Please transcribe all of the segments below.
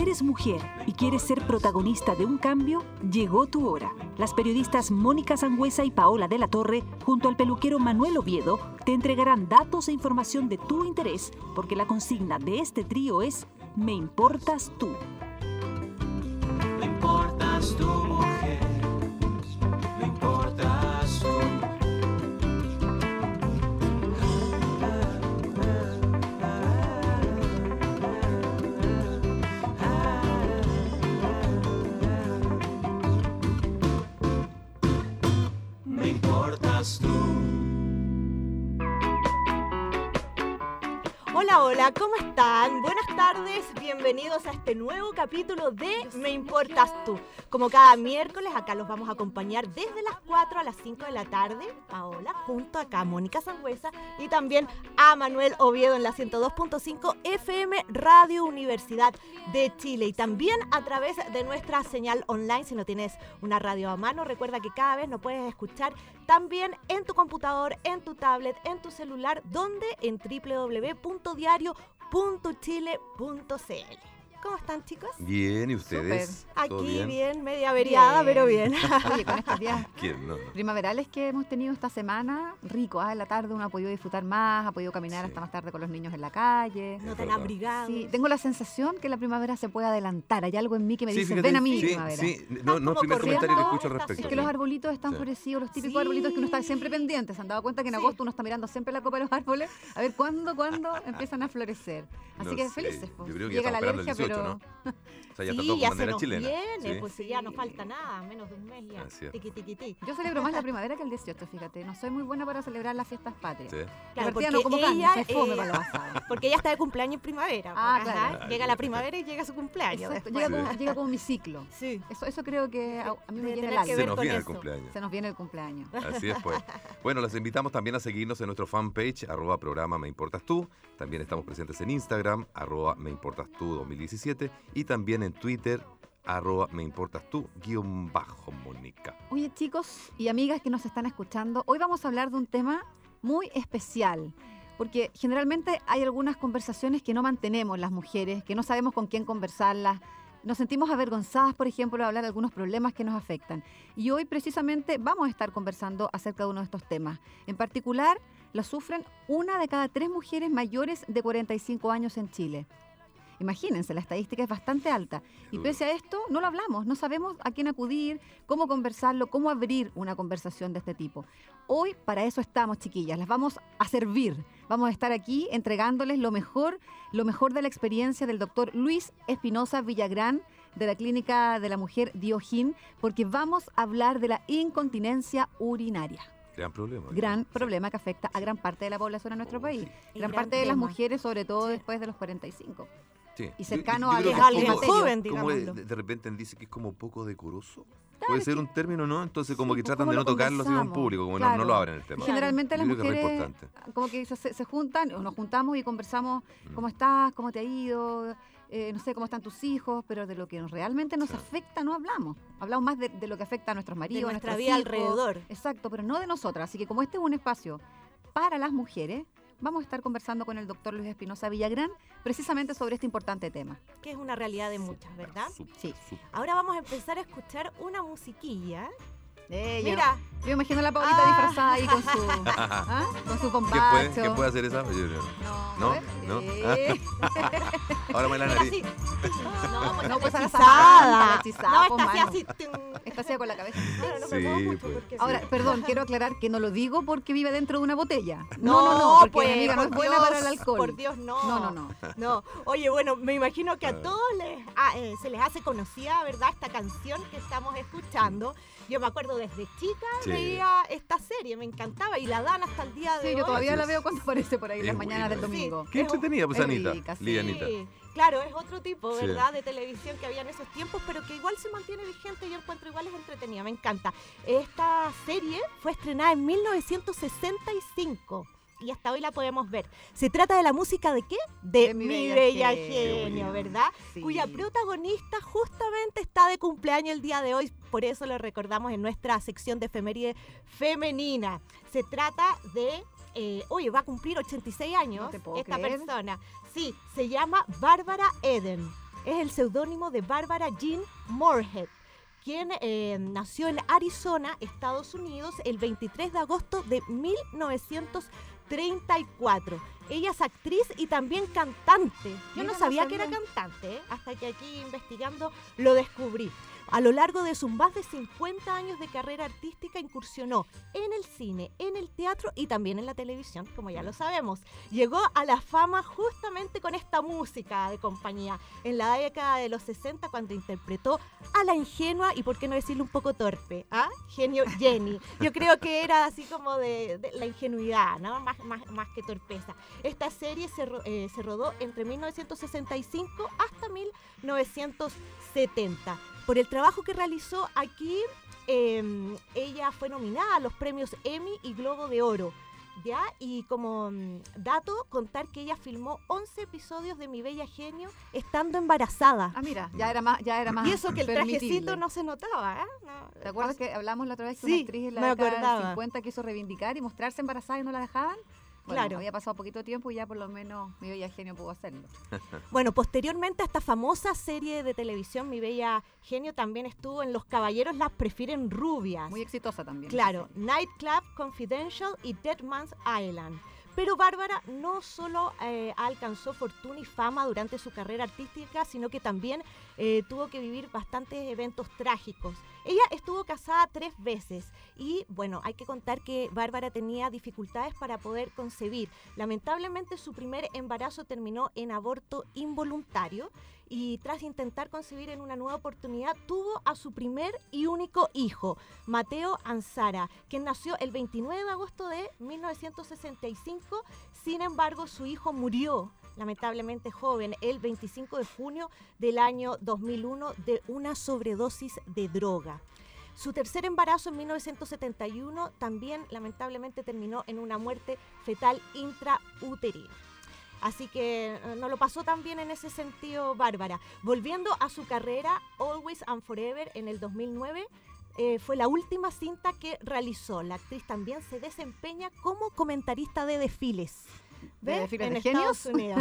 eres mujer y quieres ser protagonista de un cambio, llegó tu hora. Las periodistas Mónica Sangüesa y Paola de la Torre, junto al peluquero Manuel Oviedo, te entregarán datos e información de tu interés, porque la consigna de este trío es Me importas tú. Me importas tú, mujer. Me importas tú. Me importas tú. Hola, hola, ¿cómo están? Buenas tardes, bienvenidos a este nuevo capítulo de Me Importas Tú. Como cada miércoles, acá los vamos a acompañar desde las 4 a las 5 de la tarde, Paola, junto acá a Mónica Sangüesa y también a Manuel Oviedo en la 102.5 FM Radio Universidad de Chile. Y también a través de nuestra señal online, si no tienes una radio a mano, recuerda que cada vez nos puedes escuchar también en tu computador, en tu tablet, en tu celular, donde en www.diario.chile.cl. ¿Cómo están, chicos? Bien, ¿y ustedes? Aquí bien, media averiada, pero bien. Oye, con estos días ¿Quién? No. primaverales que hemos tenido esta semana, rico, en la tarde uno ha podido disfrutar más, ha podido caminar Sí. hasta más tarde con los niños en la calle. No Es tan verdad. abrigados. Sí, tengo la sensación que la primavera se puede adelantar. Hay algo en mí que me Sí, dice, fíjate, ven a mí, sí, primavera. sí, no es el como primer comentario que corriendo escucho al esta respecto. Es que los sí. arbolitos están Sí. florecidos, los típicos Sí. arbolitos que uno está siempre pendiente. ¿Se han dado cuenta que en Sí. agosto uno está mirando siempre la copa de los árboles? A ver, ¿cuándo empiezan a florecer? Así No que sé, felices, pues. yo creo que Llega ya la estamos alergia, esperando el 18, pero... ¿no? O sea, ya está Sí, todo ya con se bandera nos chilena. viene, Sí. pues sí, ya no falta nada, menos de un mes ya. Así es. Tiqui, tiqui, tiqui. Yo celebro más la primavera que el 18, fíjate. No soy muy buena para celebrar las fiestas patrias. Sí. Claro, De partida no porque como carne, ella, soy fome para los asados. porque ella está de cumpleaños en primavera. Ah, pues, claro. ajá. Llega la primavera y llega su cumpleaños. Exacto, después. llega como mi ciclo. Sí. Eso creo que a mí me Debe llena el tener que alma. ver Se nos con viene el eso. cumpleaños. Se nos viene el cumpleaños. Así es, pues. Bueno, los invitamos también a seguirnos en nuestro fanpage, @programa Me Importas Tú. También estamos presentes en Instagram, @Me Importas Tú 2017. Y también en Twitter, @Me Importas Tú, _Mónica. Oye, chicos y amigas que nos están escuchando, hoy vamos a hablar de un tema muy especial. Porque generalmente hay algunas conversaciones que no mantenemos las mujeres, que no sabemos con quién conversarlas. Nos sentimos avergonzadas, por ejemplo, de hablar de algunos problemas que nos afectan. Y hoy precisamente vamos a estar conversando acerca de uno de estos temas. En particular, lo sufren 1 de cada 3 mujeres mayores de 45 años en Chile. Imagínense, la estadística es bastante alta. Y pese a esto, no lo hablamos, no sabemos a quién acudir, cómo conversarlo, cómo abrir una conversación de este tipo. Hoy para eso estamos, chiquillas, las vamos a servir. Vamos a estar aquí entregándoles lo mejor de la experiencia del doctor Luis Espinosa Villagrán, de la Clínica de la Mujer Diojín, porque vamos a hablar de la incontinencia urinaria. Gran problema. Gran Sí. problema que afecta a gran parte de la población en nuestro Oh, país. sí. Y Gran gran parte de las tema. mujeres, sobre todo Sí. después de los 45. Sí. Y cercano Yo a creo Es que alguien como- joven, como digámoslo. de repente dice que es como poco decoroso. Claro, Puede es ser que- un término, ¿no? Entonces como Sí, que pues, tratan ¿cómo de lo no tocarlo así en conversamos? público, como Claro. no lo abren el tema. Generalmente Yo las creo que es re mujeres importante. como que se juntan o nos juntamos y conversamos cómo estás, cómo te ha ido, no sé, cómo están tus hijos, pero de lo que realmente nos Sí. afecta no hablamos. Hablamos más de lo que afecta a nuestros maridos, De a nuestra nuestros vida hijos. alrededor. Exacto, pero no de nosotras. Así que como este es un espacio para las mujeres, vamos a estar conversando con el doctor Luis Espinosa Villagrán precisamente sobre este importante tema. Que es una realidad de muchas, ¿verdad? Sí. Ahora vamos a empezar a escuchar una musiquilla. Yo- Mira, Yo imagino a la Paulita disfrazada ahí con su, con su ¿Qué bombacho. puede hacer esa? ¿No? ¿No? Sí. Ahora me la mira nariz. así. No, pues No, pues a la hechizada. hechizada, No, pues, está así, mano. así. tum. Está así con la cabeza. Claro, no me Sí, muevo mucho pues. porque Ahora, sí. perdón, quiero aclarar que no lo digo porque vive dentro de una botella. No, porque pues, mi amiga no es por buena Dios, para el alcohol. Por Dios, no. No. No, oye, bueno, me imagino que a todos se les hace conocida, ¿verdad? Esta canción que estamos escuchando. Yo me acuerdo desde chica Sí. veía esta serie, me encantaba y la dan hasta el día de Sí, hoy. yo todavía Así la es. veo cuando aparece por ahí Es las mañanas del buena. domingo. Qué entretenida, pues, Es Anita. rica, sí. Lianita. Sí, claro, es otro tipo, Sí. ¿verdad? De televisión que había en esos tiempos, pero que igual se mantiene vigente. Yo encuentro igual es entretenida, me encanta. Esta serie fue estrenada en 1965. Y hasta hoy la podemos ver. Se trata de la música ¿de qué? De Mi Bella Genio, ¿verdad? Sí. Cuya protagonista justamente está de cumpleaños el día de hoy, por eso lo recordamos en nuestra sección de efeméride femenina. Se trata de, oye, va a cumplir 86 años No te puedo esta creer. persona. Sí, se llama Bárbara Eden. es el seudónimo de Barbara Jean Moorhead, quien nació en Arizona, Estados Unidos, el 23 de agosto de 1934. Ella es actriz y también cantante. Yo no sabía que era cantante, hasta que aquí investigando lo descubrí. A lo largo de sus más de 50 años de carrera artística incursionó en el cine, en el teatro y también en la televisión, como ya lo sabemos. Llegó a la fama justamente con esta música de compañía en la década de los 60 cuando interpretó a la ingenua y por qué no decirlo un poco torpe, genio Jenny. Yo creo que era así como de la ingenuidad, ¿no? Más que torpeza. Esta serie se rodó entre 1965 hasta 1970. Por el trabajo que realizó aquí, ella fue nominada a los premios Emmy y Globo de Oro. ¿Ya? Y como dato, contar que ella filmó 11 episodios de Mi Bella Genio estando embarazada. Ah, mira, ya era más Y eso que el permitible. trajecito no se notaba, ¿eh? No, ¿Te acuerdas que hablamos la otra vez que Sí, una actriz en la me década acordaba. del 50 quiso reivindicar y mostrarse embarazada y no la dejaban? Bueno, Claro. había pasado poquito tiempo y ya por lo menos Mi Bella Genio pudo hacerlo. Bueno, posteriormente a esta famosa serie de televisión, Mi Bella Genio también estuvo en Los Caballeros las Prefieren Rubias. Muy exitosa también. Claro, Nightclub Confidential y Dead Man's Island. Pero Bárbara no solo alcanzó fortuna y fama durante su carrera artística, sino que también tuvo que vivir bastantes eventos trágicos. Ella estuvo casada 3 veces y, bueno, hay que contar que Bárbara tenía dificultades para poder concebir. Lamentablemente, su primer embarazo terminó en aborto involuntario y tras intentar concebir en una nueva oportunidad, tuvo a su primer y único hijo, Mateo Ansara, quien nació el 29 de agosto de 1965. Sin embargo, su hijo murió, lamentablemente joven, el 25 de junio del año 2001 de una sobredosis de droga. Su tercer embarazo en 1971 también lamentablemente terminó en una muerte fetal intrauterina. Así que no lo pasó tan bien en ese sentido Bárbara. Volviendo a su carrera, Always and Forever en el 2009, fue la última cinta que realizó. La actriz también se desempeña como comentarista de desfiles. ¿De desfiles en de genios? Estados Unidos.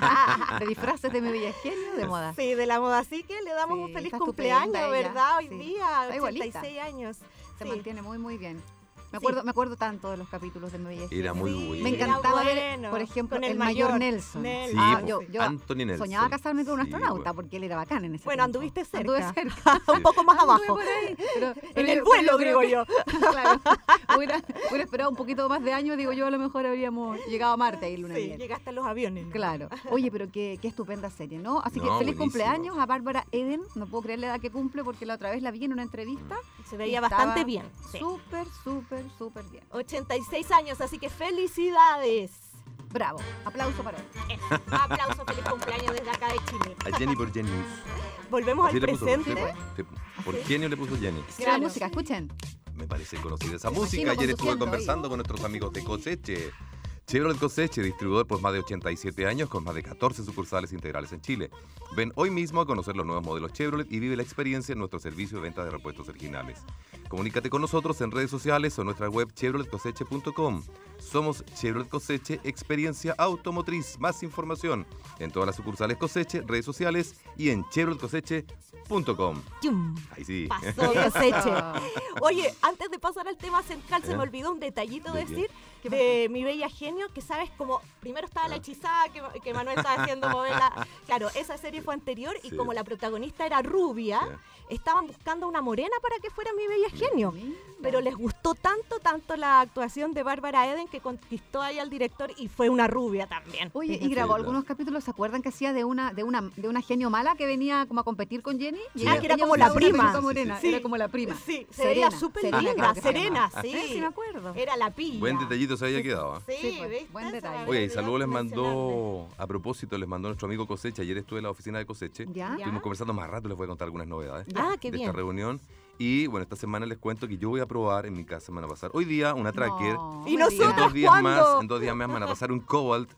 De disfraces de Mi Bella Genio, de moda. Sí, de la moda. Así que le damos Sí, un feliz está cumpleaños, estupenda ella, ¿verdad? Hoy sí. día, Está igualita. 86 años. Se Sí. mantiene muy, muy bien. Me Sí. acuerdo tanto de los capítulos de Mi Bella Genio. Era muy Sí, bueno. Me era encantaba ver, bueno, por ejemplo, con el mayor Nelson. Nelson. Sí, Ah, pues, yo Anthony Nelson. soñaba casarme con un Sí, astronauta bueno. porque él era bacán en ese Bueno, tiempo. anduviste cerca. Anduve cerca. Un poco más Anduve abajo. por ahí, pero En el yo vuelo, creo digo que- yo. Claro. Hubiera esperado un poquito más de años, digo yo, a lo mejor habríamos llegado a Marte y luna de Sí, miel. llegaste a los aviones. Claro. Oye, pero qué estupenda serie, ¿no? Así que No, feliz buenísimo. cumpleaños a Bárbara Eden. No puedo creer la edad que cumple porque la otra vez la vi en una entrevista. Se veía Estaba bastante bien. Sí. Súper, súper, súper bien. 86 años, así que felicidades. Bravo. Aplauso para él. Aplauso, feliz cumpleaños desde acá de Chile. A Jenny por Jenny. Volvemos Así al le puso, presente. sí, por genio le puso Jenny. Mira la Claro. música, escuchen. Me parece conocida esa Me música. imagino Ayer estuve conduciendo conversando con nuestros amigos de Coseche. Chevrolet Coseche, distribuidor por más de 87 años con más de 14 sucursales integrales en Chile. Ven hoy mismo a conocer los nuevos modelos Chevrolet y vive la experiencia en nuestro servicio de venta de repuestos originales. Comunícate con nosotros en redes sociales o en nuestra web chevroletcoseche.com. Somos Chevrolet Coseche, experiencia automotriz. Más información en todas las sucursales Coseche, redes sociales y en chevroletcoseche.com. ¡Yum! Ahí sí. Pasó Coseche. Ah, Oye, antes de pasar al tema central, se ¿Ya? me olvidó un detallito ¿De qué? decir ¿Qué de Mi Bella Genio, que sabes como primero estaba la hechizada que Manuel estaba haciendo mover la... Claro, esa serie fue anterior y Sí. como la protagonista era rubia, Ya. estaban buscando una morena para que fuera Mi Bella Genio. mira. Pero les gustó tanto la actuación de Bárbara Eden que conquistó ahí al director y fue una rubia también. Oye, Sí, y grabó claro. algunos capítulos, ¿se acuerdan que hacía de una genio mala que venía como a competir con Jenny? Sí. Ah, que era ella como usaba la una prima. peluca morena, Sí. era como la prima. Sí, se Serena, veía súper Serena, linda, creo que se Serena, llamaba. sí. Sí, me acuerdo. Era la pilla. Buen detallito se había quedado. ¿Ah? Sí, Sí, pues, ¿viste? buen Se me detalle. había Oye, y olvidado saludos les mencionarle. mandó, a propósito, les mandó nuestro amigo Cosecha. Ayer estuve en la oficina de Coseche. ¿Ya? Ya. Estuvimos conversando más rato, les voy a contar algunas novedades Ah, qué de bien. esta reunión. Y bueno, esta semana les cuento que yo voy a probar en mi casa, semana pasar. Hoy día una tracker. No, Y me nosotros, En digas. 2 días ¿cuándo? más, en 2 días más me van a pasar un Cobalt.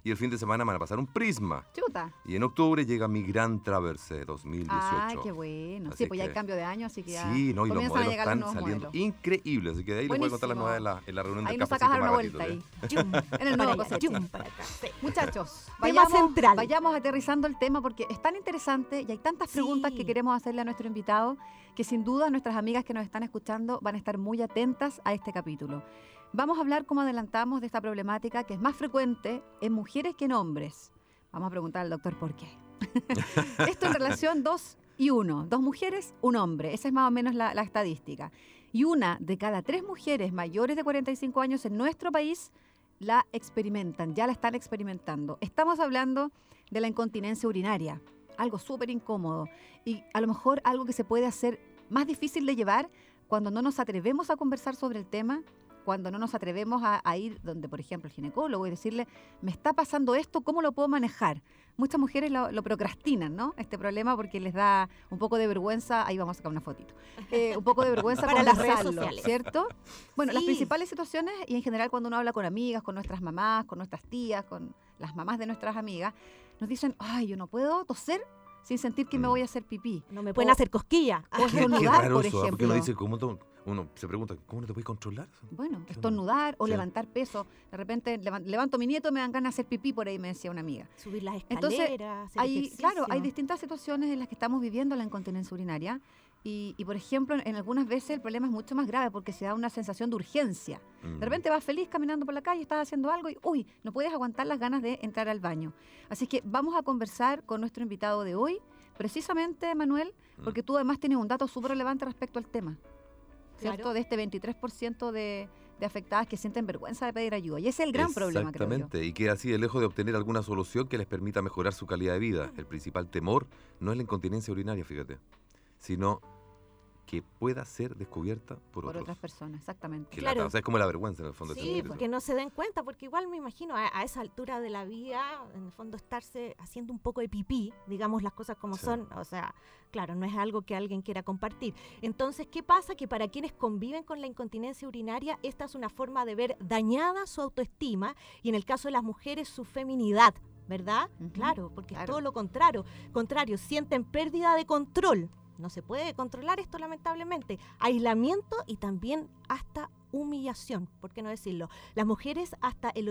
y el fin de semana me van a pasar un Prisma. Chuta. Y en octubre llega mi Gran Traverse 2018. Ah, qué bueno. Así Sí, pues ya hay que- cambio de año, así que ya Sí, no, y los comienzan a modelos llegar los están nuevos saliendo modelos. increíbles, así que de ahí les voy a contar las Buenísimo. novedades en la reunión Ahí del nos cafecito sacas a dar más una ratito, vuelta ¿eh? ahí. En el Para nuevo allá, cosecha. chum, para acá. Sí. Muchachos, Tema central. vayamos aterrizando el tema porque es tan interesante y hay tantas preguntas Sí. que queremos hacerle a nuestro invitado que sin duda nuestras amigas que nos están escuchando van a estar muy atentas a este capítulo. Vamos a hablar, como adelantamos, de esta problemática que es más frecuente en mujeres que en hombres. Vamos a preguntar al doctor por qué. Esto en relación 2 y 1. 2 mujeres, un hombre. Esa es más o menos la estadística. Y una de cada 3 mujeres mayores de 45 años en nuestro país la experimentan, ya la están experimentando. Estamos hablando de la incontinencia urinaria, algo súper incómodo y a lo mejor algo que se puede hacer más difícil de llevar cuando no nos atrevemos a conversar sobre el tema, cuando no nos atrevemos a ir donde, por ejemplo, el ginecólogo y decirle, me está pasando esto, ¿cómo lo puedo manejar? Muchas mujeres lo procrastinan, ¿no? Este problema porque les da un poco de vergüenza, ahí vamos a sacar una fotito, un poco de vergüenza Para las redes conversarlo, sociales. ¿cierto? Bueno, las Sí. principales situaciones, y en general cuando uno habla con amigas, con nuestras mamás, con nuestras tías, con las mamás de nuestras amigas, nos dicen, ay, yo no puedo toser sin sentir que me voy a hacer pipí. No me pueden hacer cosquillas. O Qué estornudar, raro por eso, porque ejemplo. uno dice, uno se pregunta, ¿cómo no te puedes controlar? Bueno, ¿Qué onda? estornudar o Sí. levantar peso. De repente levanto a mi nieto y me dan ganas de hacer pipí, por ahí me decía una amiga. Subir las Entonces, escaleras, hacer Hay, ejercicio. claro, hay distintas situaciones en las que estamos viviendo la incontinencia urinaria y, por ejemplo, en algunas veces el problema es mucho más grave porque se da una sensación de urgencia. Mm. De repente vas feliz caminando por la calle, estás haciendo algo y, uy, no puedes aguantar las ganas de entrar al baño. Así que vamos a conversar con nuestro invitado de hoy, precisamente, Manuel, porque tú además tienes un dato súper relevante respecto al tema, ¿cierto? Claro. De este 23% de afectadas que sienten vergüenza de pedir ayuda. Y ese es el gran problema, creo yo. Exactamente, y que así de lejos de obtener alguna solución que les permita mejorar su calidad de vida. El principal temor no es la incontinencia urinaria, fíjate, sino que pueda ser descubierta por Por otros. otras personas, exactamente. Que Claro. lata, o sea, es como la vergüenza en el fondo. de Sí, sentir eso. porque no se den cuenta, porque igual me imagino a esa altura de la vida, en el fondo estarse haciendo un poco de pipí, digamos las cosas como Sí. son, o sea, claro, no es algo que alguien quiera compartir. Entonces, ¿qué pasa? Que para quienes conviven con la incontinencia urinaria, esta es una forma de ver dañada su autoestima y en el caso de las mujeres su feminidad, ¿verdad? Ujú, Claro, porque claro. es todo lo contrario, sienten pérdida de control. No se puede controlar esto, lamentablemente. Aislamiento y también hasta humillación, ¿por qué no decirlo? Las mujeres hasta el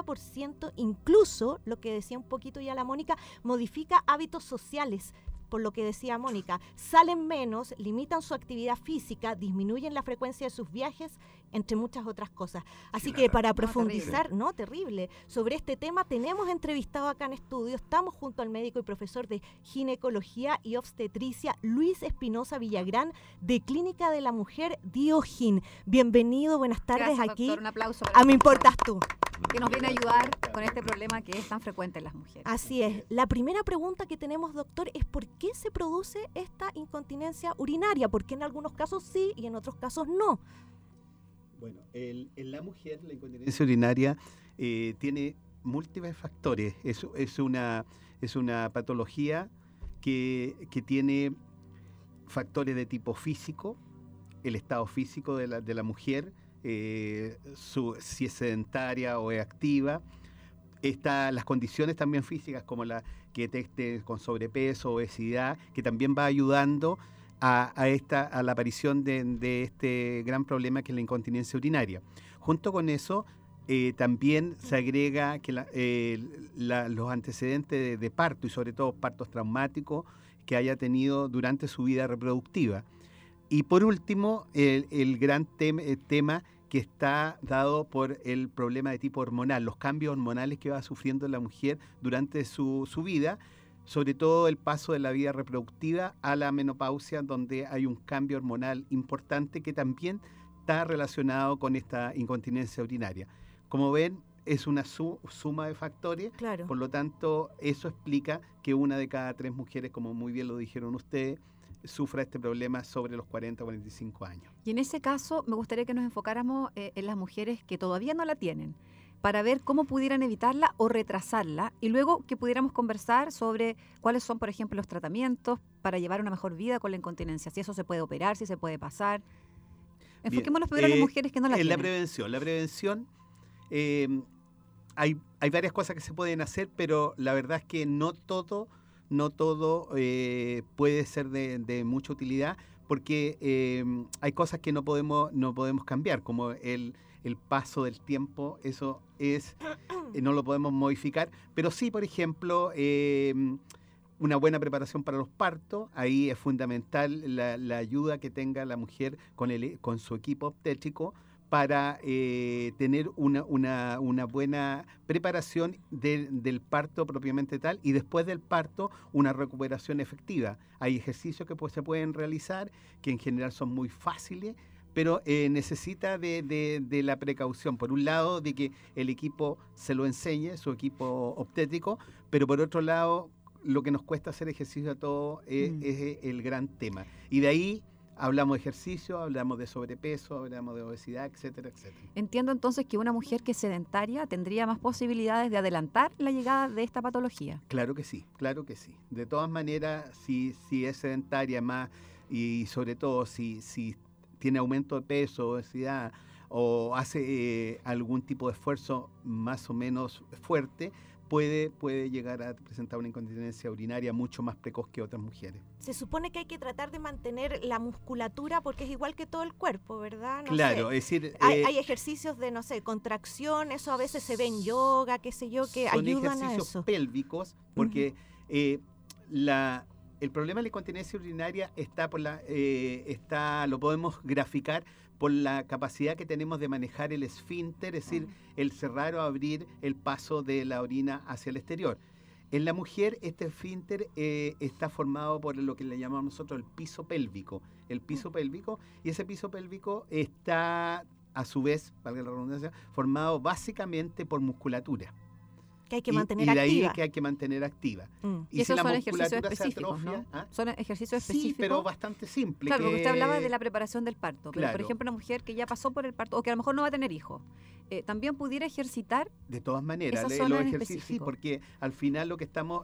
80%, incluso, lo que decía un poquito ya la Mónica, modifica hábitos sociales. Por lo que decía Mónica, salen menos, limitan su actividad física, disminuyen la frecuencia de sus viajes, entre muchas otras cosas. Así que para profundizar, terrible, sobre este tema tenemos entrevistado acá en estudio, estamos junto al médico y profesor de ginecología y obstetricia Luis Espinosa Villagrán de Clínica de la Mujer Diogin. Bienvenido, buenas tardes. Gracias, aquí doctor. Un aplauso a Me Importas Tú. que nos viene a ayudar con este problema que es tan frecuente en las mujeres. Así es. La primera pregunta que tenemos, doctor, es ¿por qué se produce esta incontinencia urinaria? Porque en algunos casos sí y en otros casos no. Bueno, en la mujer la incontinencia urinaria tiene múltiples factores. Es una patología que tiene factores de tipo físico, el estado físico de la mujer, si es sedentaria o es activa. Las condiciones también físicas como la que esté con sobrepeso, obesidad, que también va ayudando a la aparición de este gran problema que es la incontinencia urinaria. Junto con eso, también se agrega que los antecedentes de parto y sobre todo partos traumáticos que haya tenido durante su vida reproductiva. Y por último, el gran tema que está dado por el problema de tipo hormonal, los cambios hormonales que va sufriendo la mujer durante su vida, sobre todo el paso de la vida reproductiva a la menopausia, donde hay un cambio hormonal importante que también está relacionado con esta incontinencia urinaria. Como ven, es una suma de factores, Claro. por lo tanto, eso explica que una de cada 3 mujeres, como muy bien lo dijeron ustedes, sufra este problema sobre los 40 o 45 años. Y en ese caso, me gustaría que nos enfocáramos en las mujeres que todavía no la tienen, para ver cómo pudieran evitarla o retrasarla, y luego que pudiéramos conversar sobre cuáles son, por ejemplo, los tratamientos para llevar una mejor vida con la incontinencia, si eso se puede operar, si se puede pasar. Enfoquémonos primero en las mujeres que no la tienen. La prevención hay varias cosas que se pueden hacer, pero la verdad es que no todo puede ser de mucha utilidad, porque hay cosas que no podemos cambiar, como el paso del tiempo. Eso es no lo podemos modificar, pero sí, por ejemplo, una buena preparación para los partos. Ahí es fundamental la ayuda que tenga la mujer con su equipo obstétrico para tener una buena preparación del parto propiamente tal, y después del parto una recuperación efectiva. Hay ejercicios que se pueden realizar, que en general son muy fáciles, pero necesita de la precaución, por un lado, de que el equipo se lo enseñe, su equipo obstétrico, pero por otro lado, lo que nos cuesta hacer ejercicio a todos es el gran tema. Y de ahí hablamos de ejercicio, hablamos de sobrepeso, hablamos de obesidad, etcétera, etcétera. Entiendo entonces que una mujer que es sedentaria tendría más posibilidades de adelantar la llegada de esta patología. Claro que sí, claro que sí. De todas maneras, si es sedentaria más, y sobre todo si tiene aumento de peso, obesidad, o hace algún tipo de esfuerzo más o menos fuerte, puede llegar a presentar una incontinencia urinaria mucho más precoz que otras mujeres. Se supone que hay que tratar de mantener la musculatura porque es igual que todo el cuerpo, ¿verdad? No Claro, sé. es decir... Hay ejercicios de, no sé, contracción, eso a veces se ve en yoga, qué sé yo, que ayudan a Son ejercicios eso. pélvicos, porque el problema de la incontinencia urinaria lo podemos graficar por la capacidad que tenemos de manejar el esfínter, es decir, el cerrar o abrir el paso de la orina hacia el exterior. En la mujer, este esfínter está formado por lo que le llamamos nosotros el piso pélvico. El piso pélvico, y ese piso pélvico está, a su vez, valga la redundancia, formado básicamente por musculatura. Que hay que mantener y de ahí activa. que hay que mantener activa. Y esos si la son ejercicios musculatura se específicos, atrofia, ¿no? ¿ah? Son ejercicios específicos. Sí, pero bastante simple. Claro, porque usted hablaba de la preparación del parto, pero por Claro. ejemplo una mujer que ya pasó por el parto o que a lo mejor no va a tener hijos, también pudiera ejercitar. De todas maneras, Esa los zona en ejercicios sí, específico. porque al final lo que estamos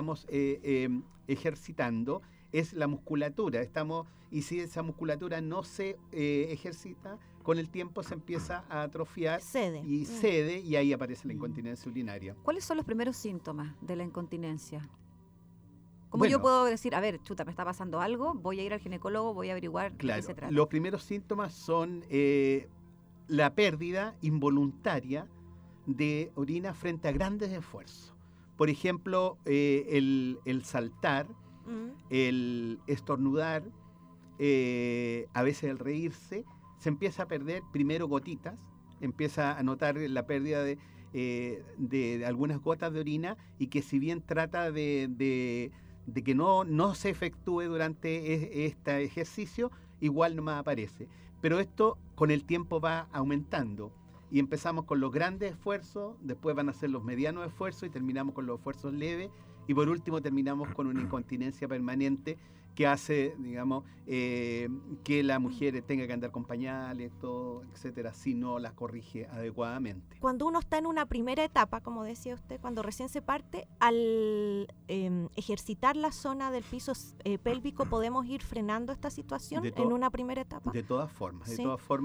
ejercitando es la musculatura. Y si esa musculatura no se ejercita, con el tiempo se empieza a atrofiar Cede. y ahí aparece la incontinencia urinaria. ¿Cuáles son los primeros síntomas de la incontinencia? ¿Cómo Bueno. yo puedo decir, a ver, chuta, me está pasando algo, voy a ir al ginecólogo, voy a averiguar de qué Claro, se trata? los primeros síntomas son la pérdida involuntaria de orina frente a grandes esfuerzos. Por ejemplo, el saltar, el estornudar, a veces el reírse, se empieza a perder primero gotitas, empieza a notar la pérdida de algunas gotas de orina, y que si bien trata de que no se efectúe durante este ejercicio, igual nomás aparece. Pero esto con el tiempo va aumentando. Y empezamos con los grandes esfuerzos, después van a ser los medianos esfuerzos y terminamos con los esfuerzos leves. Y por último terminamos con una incontinencia permanente que hace, digamos, que la mujer tenga que andar con pañales, todo, etcétera, si no la corrige adecuadamente. Cuando uno está en una primera etapa, como decía usted, cuando recién se parte, al ejercitar la zona del piso pélvico, ¿podemos ir frenando esta situación en una primera etapa? De todas formas, Sí.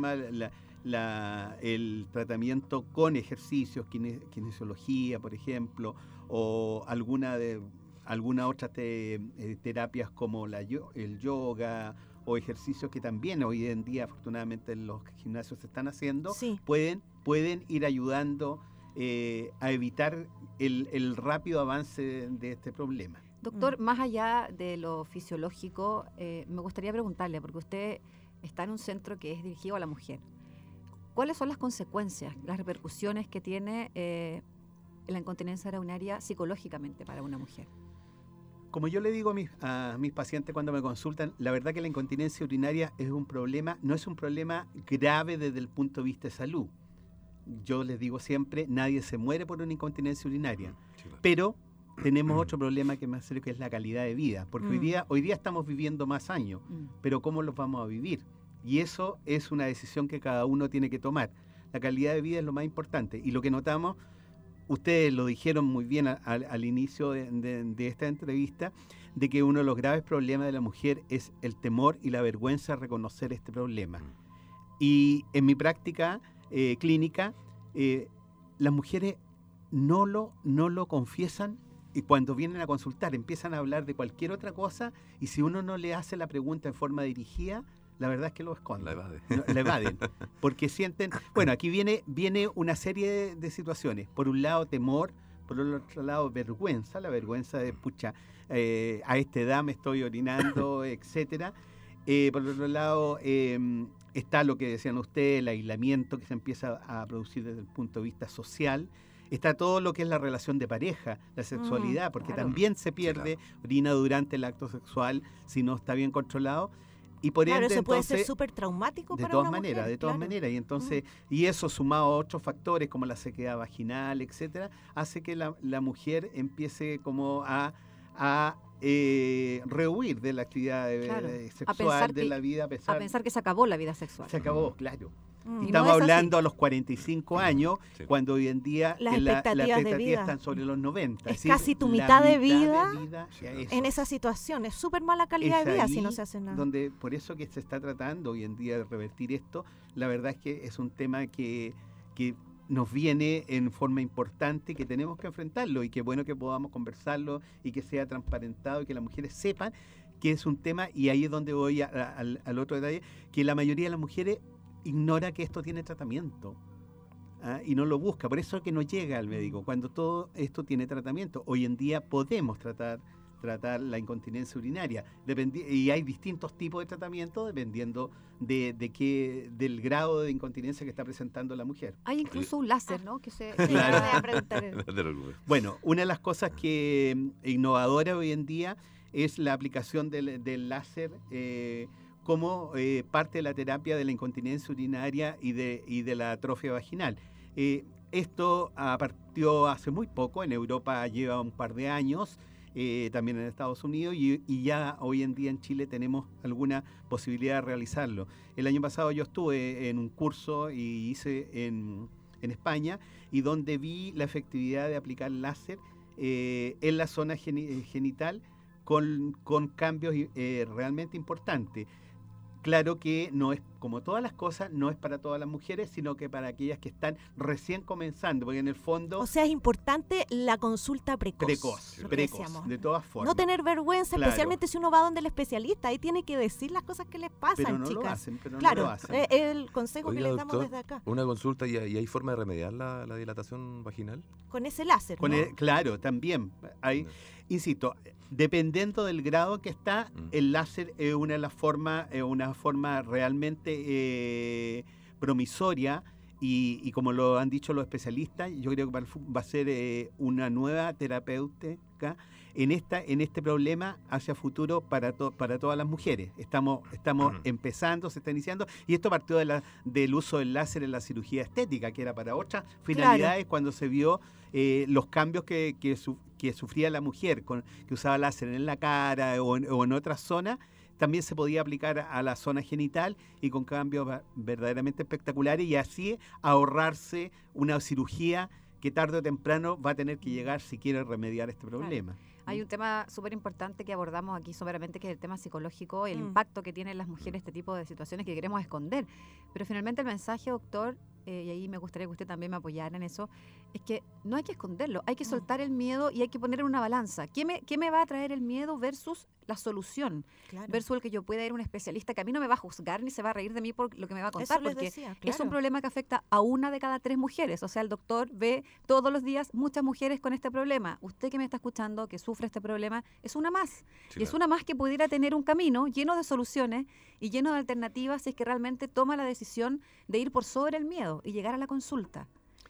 el tratamiento con ejercicios, kinesiología, por ejemplo, o alguna otra terapias como el yoga, o ejercicios que también hoy en día afortunadamente en los gimnasios se están haciendo, Sí. pueden ir ayudando a evitar el rápido avance de este problema. Doctor, más allá de lo fisiológico, me gustaría preguntarle, porque usted está en un centro que es dirigido a la mujer. ¿Cuáles son las consecuencias, las repercusiones que tiene la incontinencia urinaria psicológicamente para una mujer? Como yo le digo a mis pacientes cuando me consultan, la verdad que la incontinencia urinaria no es un problema grave desde el punto de vista de salud. Yo les digo siempre, nadie se muere por una incontinencia urinaria, Sí, claro. pero tenemos otro problema que es más serio, que es la calidad de vida, porque hoy día estamos viviendo más años, pero ¿cómo los vamos a vivir? Y eso es una decisión que cada uno tiene que tomar. La calidad de vida es lo más importante, y lo que notamos, ustedes lo dijeron muy bien al inicio de esta entrevista, de que uno de los graves problemas de la mujer es el temor y la vergüenza de reconocer este problema. Y en mi práctica clínica, las mujeres no lo confiesan, y cuando vienen a consultar empiezan a hablar de cualquier otra cosa, y si uno no le hace la pregunta en forma dirigida, la verdad es que lo esconden. La evade. La evaden, porque sienten... Bueno, aquí viene una serie de situaciones. Por un lado, temor, por el otro lado, vergüenza. La vergüenza de, pucha, a esta edad me estoy orinando, etcétera. Por el otro lado, está lo que decían ustedes, el aislamiento que se empieza a producir desde el punto de vista social. Está todo lo que es la relación de pareja, la sexualidad, porque claro. también se pierde orina durante el acto sexual si no está bien controlado. Y por Claro, ende, eso puede ser entonces, súper traumático de para todas una maneras, mujer, de todas claro. maneras. Y entonces, y eso sumado a otros factores como la sequedad vaginal, etcétera, hace que la mujer empiece como a rehuir de la actividad Claro. sexual, de la vida, A pensar que se acabó la vida sexual. se acabó, claro. Mm. Y Y no estamos es así. hablando a los 45 años, Sí. cuando hoy en día Las la expectativas de vida. están sobre los 90. Es decir, casi tu la mitad de vida ya eso. En esa situación, es súper mala calidad Es de vida si ahí no se hace nada. donde, por eso que se está tratando hoy en día de revertir esto, la verdad es que es un tema que nos viene en forma importante, que tenemos que enfrentarlo, y que bueno que podamos conversarlo y que sea transparentado y que las mujeres sepan que es un tema. Y ahí es donde voy al otro detalle, que la mayoría de las mujeres ignora que esto tiene tratamiento. Y no lo busca, por eso es que no llega al médico, cuando todo esto tiene tratamiento. Hoy en día podemos tratar la incontinencia urinaria, y hay distintos tipos de tratamiento dependiendo del grado de incontinencia que está presentando la mujer. Hay incluso un láser, ¿no? Que se Sí, Claro. voy a preguntar. No te preocupes. Bueno, una de las cosas que innovadora hoy en día es la aplicación del láser como parte de la terapia de la incontinencia urinaria y de la atrofia vaginal. Esto partió hace muy poco, en Europa lleva un par de años, también en Estados Unidos, y ya hoy en día en Chile tenemos alguna posibilidad de realizarlo. El año pasado yo estuve en un curso y hice en España, y donde vi la efectividad de aplicar láser en la zona genital con cambios realmente importantes. Claro que no es, como todas las cosas, no es para todas las mujeres, sino que para aquellas que están recién comenzando, porque en el fondo... O sea, es importante la consulta precoz. lo que Precoz, decíamos. de todas formas. No tener vergüenza, Claro. especialmente si uno va donde el especialista. Ahí tiene que decir las cosas que les pasan, Pero no chicas. lo hacen, pero Claro, no lo hacen. es el consejo Oiga, que les damos doctor, desde acá. una consulta, ¿y hay forma de remediar la dilatación vaginal? Con ese láser, ¿no? Claro, también. Hay, insisto, dependiendo del grado que está, el láser es una forma realmente promisoria, y como lo han dicho los especialistas, yo creo que va a ser una nueva terapéutica en este problema hacia futuro para todas las mujeres. Estamos empezando, se está iniciando, y esto partió del uso del láser en la cirugía estética, que era para otras finalidades, cuando se vio los cambios que sufría la mujer, que usaba láser en la cara o en otras zonas. También se podía aplicar a la zona genital, y con cambios verdaderamente espectaculares, y así ahorrarse una cirugía que tarde o temprano va a tener que llegar si quiere remediar este problema. Hay un tema súper importante que abordamos aquí someramente, que es el tema psicológico, el impacto que tienen las mujeres este tipo de situaciones que queremos esconder. Pero finalmente el mensaje, doctor, y ahí me gustaría que usted también me apoyara en eso, es que no hay que esconderlo, hay que soltar el miedo y hay que poner en una balanza. ¿Qué me va a traer el miedo versus la solución? Claro. Versus el que yo pueda ir a un especialista que a mí no me va a juzgar ni se va a reír de mí por lo que me va a contar, Eso les porque decía, es claro. un problema que afecta a 1 de cada 3 mujeres. O sea, el doctor ve todos los días muchas mujeres con este problema. Usted que me está escuchando, que sufre este problema, es una más. Sí, Y es claro. una más que pudiera tener un camino lleno de soluciones y lleno de alternativas si es que realmente toma la decisión de ir por sobre el miedo y llegar a la consulta.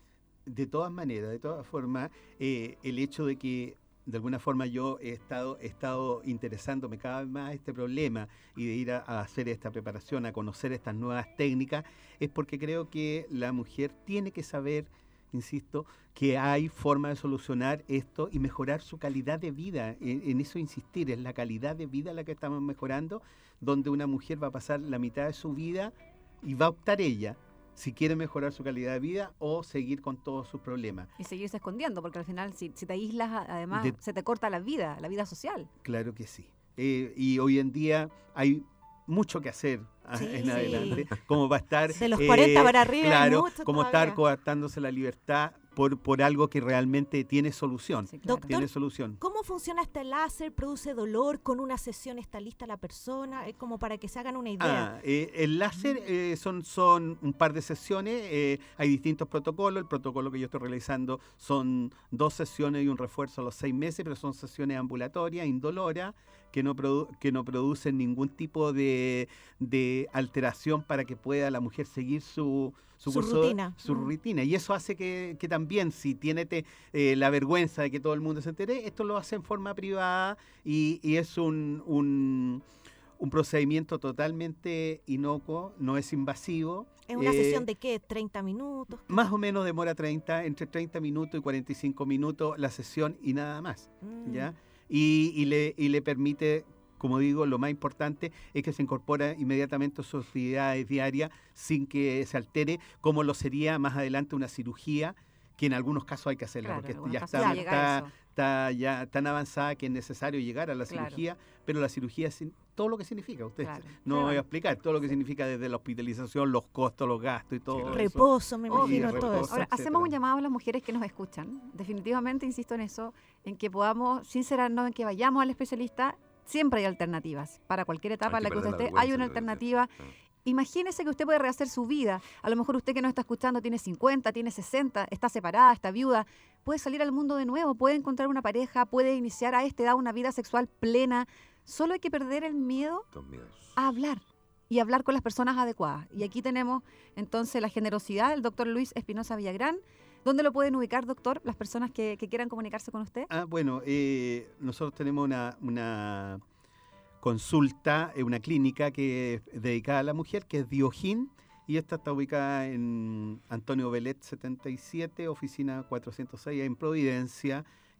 De todas maneras, de todas formas, el hecho de que de alguna forma yo he estado interesándome cada vez más en este problema, y de ir a hacer esta preparación, a conocer estas nuevas técnicas, es porque creo que la mujer tiene que saber, insisto, que hay forma de solucionar esto y mejorar su calidad de vida. En eso insistir, es la calidad de vida la que estamos mejorando, donde una mujer va a pasar la mitad de su vida y va a optar ella si quiere mejorar su calidad de vida o seguir con todos sus problemas. Y seguirse escondiendo, porque al final si te aíslas, además De- se te corta la vida social. Claro que sí. Y hoy en día hay mucho que hacer Sí. en adelante, como va a estar... De los 40 para arriba hay Claro, mucho como todavía. estar coartándose la libertad por algo que realmente tiene solución. Sí, claro. Doctor, Tiene solución. ¿cómo funciona este láser? ¿Produce dolor? ¿Con una sesión está lista la persona? Es como para que se hagan una idea. El láser son un par de sesiones, hay distintos protocolos. El protocolo que yo estoy realizando son 2 sesiones y un refuerzo a los 6 meses, pero son sesiones ambulatorias, indoloras, que no producen ningún tipo de alteración para que pueda la mujer seguir su curso, rutina. su rutina. Y eso hace que también, si tiene la vergüenza de que todo el mundo se entere, esto lo hace en forma privada y es un procedimiento totalmente inocuo, no es invasivo. ¿Es una sesión de qué? ¿30 minutos? Más o menos demora entre 30 minutos y 45 minutos la sesión y nada más, ¿ya? Y le permite, como digo, lo más importante es que se incorpora inmediatamente a sus actividades diarias sin que se altere, como lo sería más adelante una cirugía, que en algunos casos hay que hacerla, Claro, porque en algunos ya casos llega eso. está ya tan avanzada que es necesario llegar a la Claro. cirugía, pero la cirugía es todo lo que significa. Ustedes Claro. no voy a explicar todo lo que significa desde la hospitalización, los costos, los gastos y todo claro. eso. Reposo, me Obvio, imagino, todo reposo. eso. Ahora, etcétera. hacemos un llamado a las mujeres que nos escuchan. Definitivamente, insisto en eso, en que podamos sincerarnos, en que vayamos al especialista. Siempre hay alternativas. Para cualquier etapa Hay en la que que usted perder esté, la hay una vergüenza, debe alternativa. ser. Imagínese que usted puede rehacer su vida. A lo mejor usted que nos está escuchando tiene 50, tiene 60, está separada, está viuda. Puede salir al mundo de nuevo, puede encontrar una pareja, puede iniciar a esta edad una vida sexual plena. Solo hay que perder el miedo Estos miedos. a hablar y hablar con las personas adecuadas. Y aquí tenemos entonces la generosidad del doctor Luis Espinosa Villagrán. ¿Dónde lo pueden ubicar, doctor, las personas que quieran comunicarse con usted? Bueno, nosotros tenemos una consulta, una clínica que es dedicada a la mujer, que es Diogin, y esta está ubicada en Antonio Belet 77, oficina 406 en Providencia,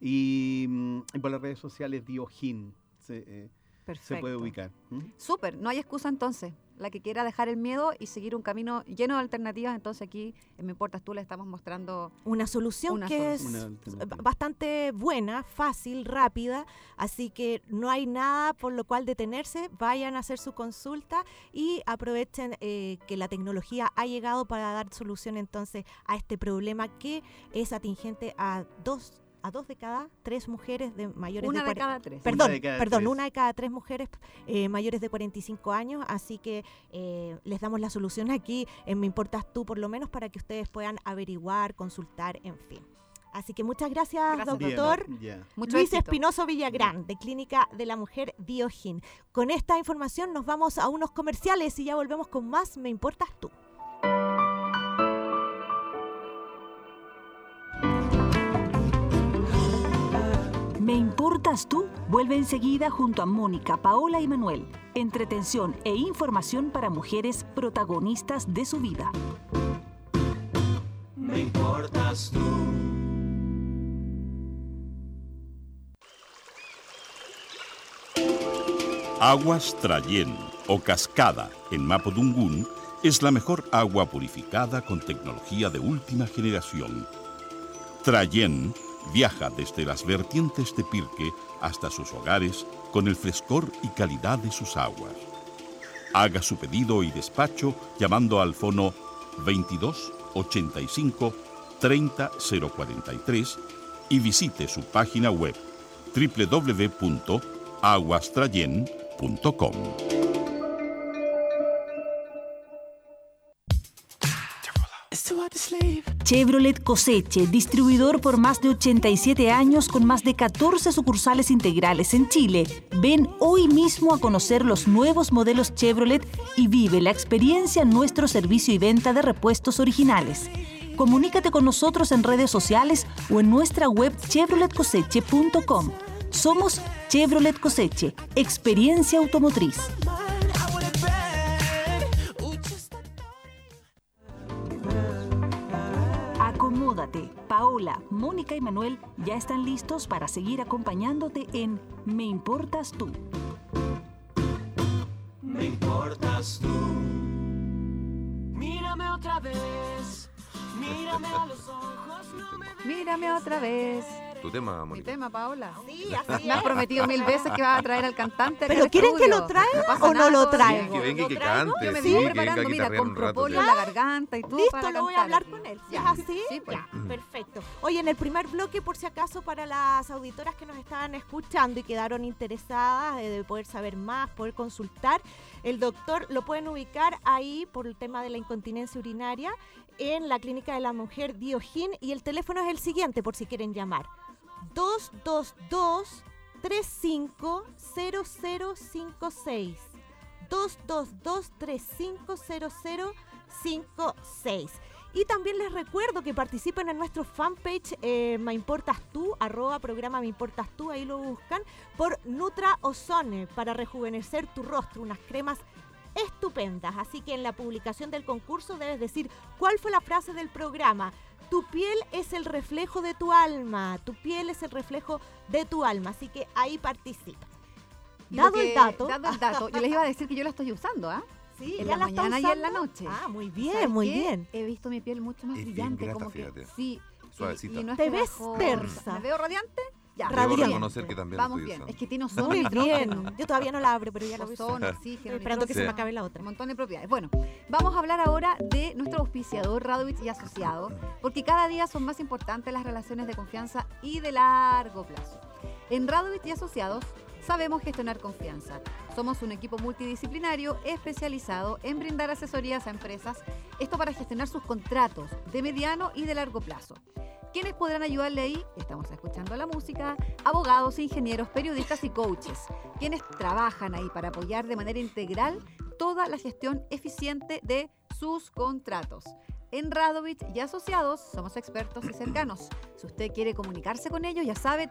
y por las redes sociales Diogin se puede ubicar. Súper, no hay excusa entonces. La que quiera dejar el miedo y seguir un camino lleno de alternativas, entonces aquí en Me Importas Tú le estamos mostrando Una solución Una que Una es alternativa. bastante buena, fácil, rápida, así que no hay nada por lo cual detenerse. Vayan a hacer su consulta y aprovechen que la tecnología ha llegado para dar solución entonces a este problema que es atingente a dos de cada 3 mujeres de mayores una de de 40. cada 3. Perdón, Una de cada 3. una de cada 3 mujeres mayores de 45 años, así que les damos la solución aquí en Me Importas Tú, por lo menos para que ustedes puedan averiguar, consultar, en fin. Así que muchas gracias, Gracias, doctor Bien, ya. Mucho Luis éxito. Espinosa Villagrán, de Clínica de la Mujer Diogin. Con esta información nos vamos a unos comerciales y ya volvemos con más Me Importas Tú. Me Importas Tú vuelve enseguida junto a Mónica, Paola y Manuel. Entretención e información para mujeres protagonistas de su vida. Me importas tú. Aguas Trayén o Cascada en Mapudungún es la mejor agua purificada con tecnología de última generación. Trayén viaja desde las vertientes de Pirque hasta sus hogares con el frescor y calidad de sus aguas. Haga su pedido y despacho llamando al fono 22 85 30 043 y visite su página web www.aguastrayen.com. Chevrolet Coseche, distribuidor por más de 87 años con más de 14 sucursales integrales en Chile. Ven hoy mismo a conocer los nuevos modelos Chevrolet y vive la experiencia en nuestro servicio y venta de repuestos originales. Comunícate con nosotros en redes sociales o en nuestra web chevroletcoseche.com. Somos Chevrolet Coseche, experiencia automotriz. Acomódate. Paola, Mónica y Manuel ya están listos para seguir acompañándote en Me Importas Tú. Me importas tú. Mírame otra vez. Mírame a los ojos. No me Mírame otra vez. tu tema, Mi Mónica. tema, Paola. Sí, así Me has es. prometido 1000 veces que vas a traer al cantante. acá ¿Pero al quieren que estudio. lo traiga pasa o no nada, lo todo bien. traigo? Que venga y que ¿Lo traigo? cante. Yo me Sí, estoy que preparando, venga a mira, guitarrear con un rato. propóleo sí. en la garganta y todo Listo, para lo voy a cantar hablar aquí. con él. Si Ya. es así, Sí, pues. ya, perfecto. Oye, en el primer bloque, por si acaso, para las auditoras que nos estaban escuchando y quedaron interesadas de poder saber más, poder consultar, el doctor lo pueden ubicar ahí por el tema de la incontinencia urinaria en la Clínica de la Mujer Diojín, y el teléfono es el siguiente por si quieren llamar. 222-350056. 222-350056. Y también les recuerdo que participen en nuestro fanpage Me Importas Tú, @programa Me Importas Tú, ahí lo buscan, por Nutra Ozone, para rejuvenecer tu rostro, unas cremas estupendas. Así que en la publicación del concurso debes decir cuál fue la frase del programa. Tu piel es el reflejo de tu alma, tu piel es el reflejo de tu alma, así que ahí participa. Y Dado lo que- el dato, Dado el dato, yo les iba a decir que yo la estoy usando, ¿ah? sí, en ya la está mañana y en la usando. noche. Ah, muy ¿Sabes bien, muy qué? bien. He visto mi piel mucho más Es bien brillante, grata, como que fíjate. sí. Suavecita. Y no es Te ves pegajosa. tersa. ¿Me veo radiante? Ya. Debo Radiante. reconocer que también lo Vamos estoy bien. usando. Es que tiene ozono, Muy nitrógeno, bien. Yo todavía no la abro, pero ya la voy a usar. ozono, oxígeno, Estoy esperando que Sí. se me acabe la otra. un montón de propiedades. Bueno, vamos a hablar ahora de nuestro auspiciador Radovich y Asociados, porque cada día son más importantes las relaciones de confianza y de largo plazo. En Radovich y Asociados sabemos gestionar confianza. Somos un equipo multidisciplinario especializado en brindar asesorías a empresas, esto para gestionar sus contratos de mediano y de largo plazo. ¿Quiénes podrán ayudarle ahí? Estamos escuchando la música, abogados, ingenieros, periodistas y coaches, quienes trabajan ahí para apoyar de manera integral toda la gestión eficiente de sus contratos. En Radovich y Asociados somos expertos y cercanos. Si usted quiere comunicarse con ellos, ya sabe,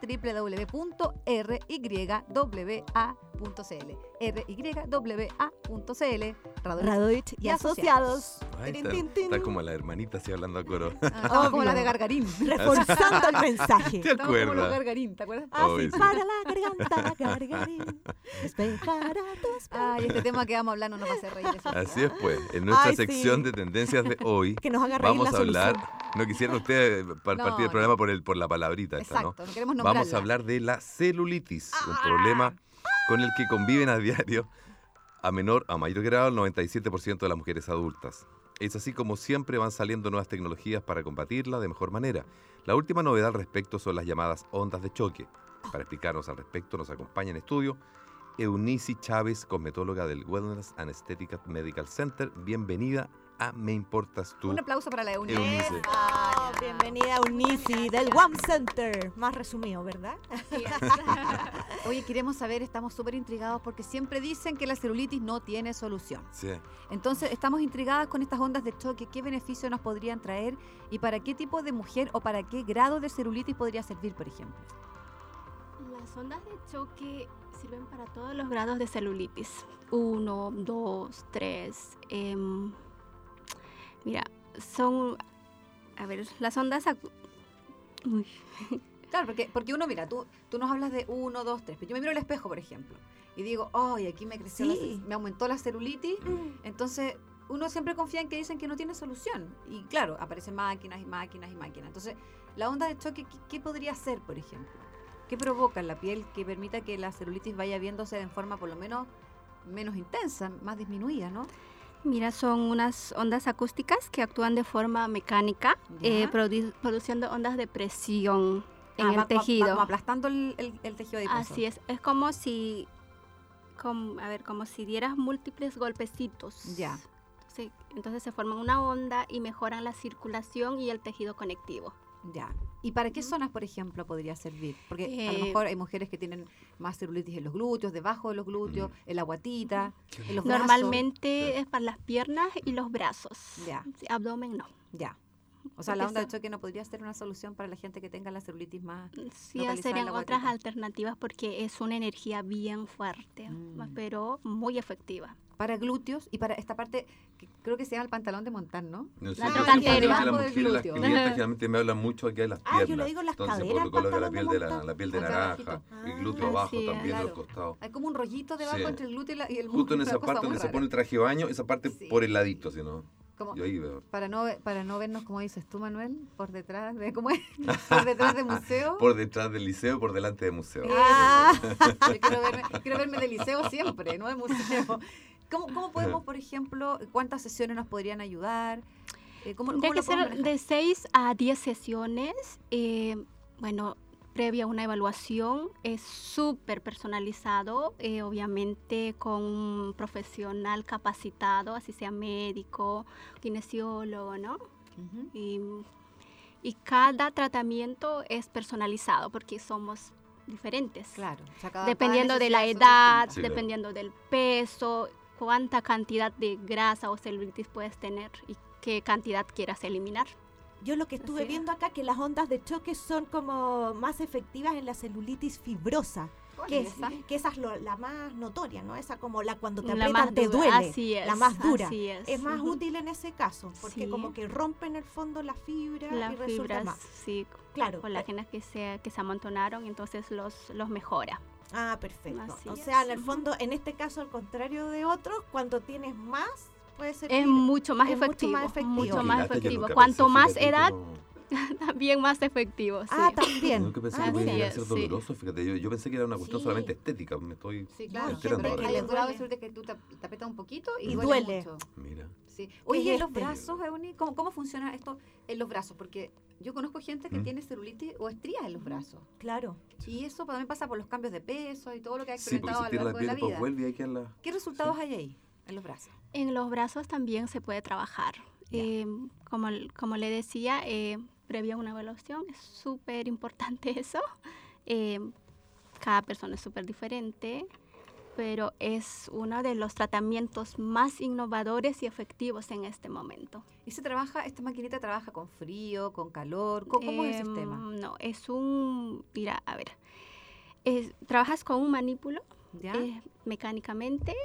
www.rywa.cl. rywa.cl. Radovich y Asociados. Ahí Tin, está, tin, tin. está como la hermanita así hablando a coro. Estamos como Obvio. la de Gargarín. Reforzando el mensaje. ¿Te Estamos como los acuerdas? Gargarín, ¿te acuerdas? Así Ay, sí. para la garganta, gargarín. Despejará tus Ay, este tema que vamos a hablar no nos va a hacer reír. eso. Así es, pues. En nuestra Ay, sí. sección de tendencias de hoy, Que nos haga reír vamos la a hablar. solución. No quisieran ustedes partir No, del no. programa por la palabrita esta, ¿no? Exacto, no queremos nombrarla. Vamos a hablar de la celulitis, un problema con el que conviven a diario a menor a mayor grado el 97% de las mujeres adultas. Es así como siempre van saliendo nuevas tecnologías para combatirla de mejor manera. La última novedad al respecto son las llamadas ondas de choque. Para explicarnos al respecto nos acompaña en estudio Eunice Chávez, cosmetóloga del Wellness and Aesthetic Medical Center. Bienvenida a Me Importas Tú. Un aplauso para la Eunice. Eunice. Ah, bienvenida a Unici del WAM Center. Más resumido, ¿verdad? Oye, queremos saber, estamos súper intrigados porque siempre dicen que la celulitis no tiene solución. Sí. Entonces, estamos intrigadas con estas ondas de choque. ¿Qué beneficio nos podrían traer y para qué tipo de mujer o para qué grado de celulitis podría servir, por ejemplo? Las ondas de choque sirven para todos los grados de celulitis. 1, 2, 3. Mira, son... A ver, las ondas... Uy. Claro, porque uno, mira, tú nos hablas de 1, 2, 3, pero yo me miro al espejo, por ejemplo, y digo, ay, aquí me creció, Sí. me aumentó la celulitis, entonces uno siempre confía en que dicen que no tiene solución. Y claro, aparecen máquinas y máquinas y máquinas. Entonces, la onda de choque, ¿qué podría hacer, por ejemplo? ¿Qué provoca en la piel que permita que la celulitis vaya viéndose de forma por lo menos menos intensa, más disminuida, ¿no? Mira, son unas ondas acústicas que actúan de forma mecánica, Ya. produciendo ondas de presión en el va tejido. como aplastando el tejido adiposo. Así es como si... como si dieras múltiples golpecitos. Ya. Sí, entonces se forman una onda y mejoran la circulación y el tejido conectivo. Ya. ¿Y para qué zonas, por ejemplo, podría servir? Porque a lo Eh, mejor hay mujeres que tienen más celulitis en los glúteos, debajo de los glúteos, en la guatita, en los brazos. Normalmente es para las piernas y los brazos. Ya. Sí, abdomen no. Ya. O sea, Porque la onda de eso- choque no podría ser una solución para la gente que tenga la celulitis más... Sí, localizada en serían la otras guatita. alternativas porque es una energía bien fuerte, pero muy efectiva. Para glúteos y para esta parte que creo que se llama el pantalón de montar, ¿no? No sé, La yo trocantera. creo que Debajo las del mujeres, las glúteo. clientes generalmente me hablan mucho aquí de las Ah, piernas. yo le digo las Entonces, caderas, por coloca la pantalón piel de de montar. la piel de Acá naranja, abajito. el glúteo Ah, abajo así es. también, de Claro. los costados. Hay como un rollito debajo Sí. entre el glúteo y el Justo en una esa cosa parte muy donde se rara. pone el traje de baño, esa parte Sí. por el ladito, ¿sí no? Como, Yo ahí veo. para no vernos, como dices tú, Manuel, por detrás de, ¿cómo es? Por detrás de museo. Por detrás del liceo, por delante del museo. Yo quiero verme de liceo siempre, no de museo. ¿Cómo podemos, por ejemplo, cuántas sesiones nos podrían ayudar? ¿Cómo Tendría lo que podemos ser manejar? de 6 a 10 sesiones. Bueno, previa a una evaluación, es súper personalizado, obviamente con un profesional capacitado, así sea médico, kinesiólogo, ¿no? Ujú. Y cada tratamiento es personalizado porque somos diferentes. Claro. O sea, cada Dependiendo de la necesidad son edad, distintas. Sí, claro. dependiendo del peso, cuánta cantidad de grasa o celulitis puedes tener y qué cantidad quieras eliminar. Yo lo que estuve Así es. viendo acá que las ondas de choque son como más efectivas en la celulitis fibrosa. Que, ¿Y esa? que esa es la más notoria, ¿no? Esa como la cuando te La aprietan más te dura, duele. así es, la más dura. así es. más Ujú. útil en ese caso, porque Sí. como que rompe en el fondo la fibra y Las resulta fibras, más. sí, Claro. colágenas que se amontonaron, entonces los mejora. Ah, perfecto. Así O es. sea, en el Ujú. fondo, en este caso, al contrario de otros, cuando tienes más, puede ser Es mucho más es mucho efectivo. más efectivo. Mucho Fíjate, más Fíjate, yo efectivo. nunca Cuanto pensé, más fíjate, que edad, no- también más efectivo. Sí. Ah, también. Nunca pensé Ah, que Así podía es, ser sí. doloroso, fíjate, yo pensé que era una cuestión Sí. solamente estética, me estoy Sí, claro. enterando siempre ahora. que Hay le grado de duele. celulitis que tú te aprietas un poquito y Y duele duele. mucho. Mira. Sí. Oye, ¿y es en los este? brazos, Euni? ¿Cómo funciona esto en los brazos? Porque yo conozco gente que ¿Mm? tiene celulitis o estrías en los brazos. Claro. Y eso también pasa por los cambios de peso y todo lo que ha Sí, porque experimentado si a lo tira la largo de la piel, pues vida. vuelve y hay que la... ¿Qué resultados hay ahí, en los brazos? En los brazos también se puede trabajar. Ya. Como le decía, previa a una evaluación es súper importante eso. Cada persona es súper diferente, pero es uno de los tratamientos más innovadores y efectivos en este momento. ¿Y esta maquinita trabaja con frío, con calor? ¿Cómo es el sistema? No, mira, a ver, trabajas con un manípulo ¿Ya? mecánicamente,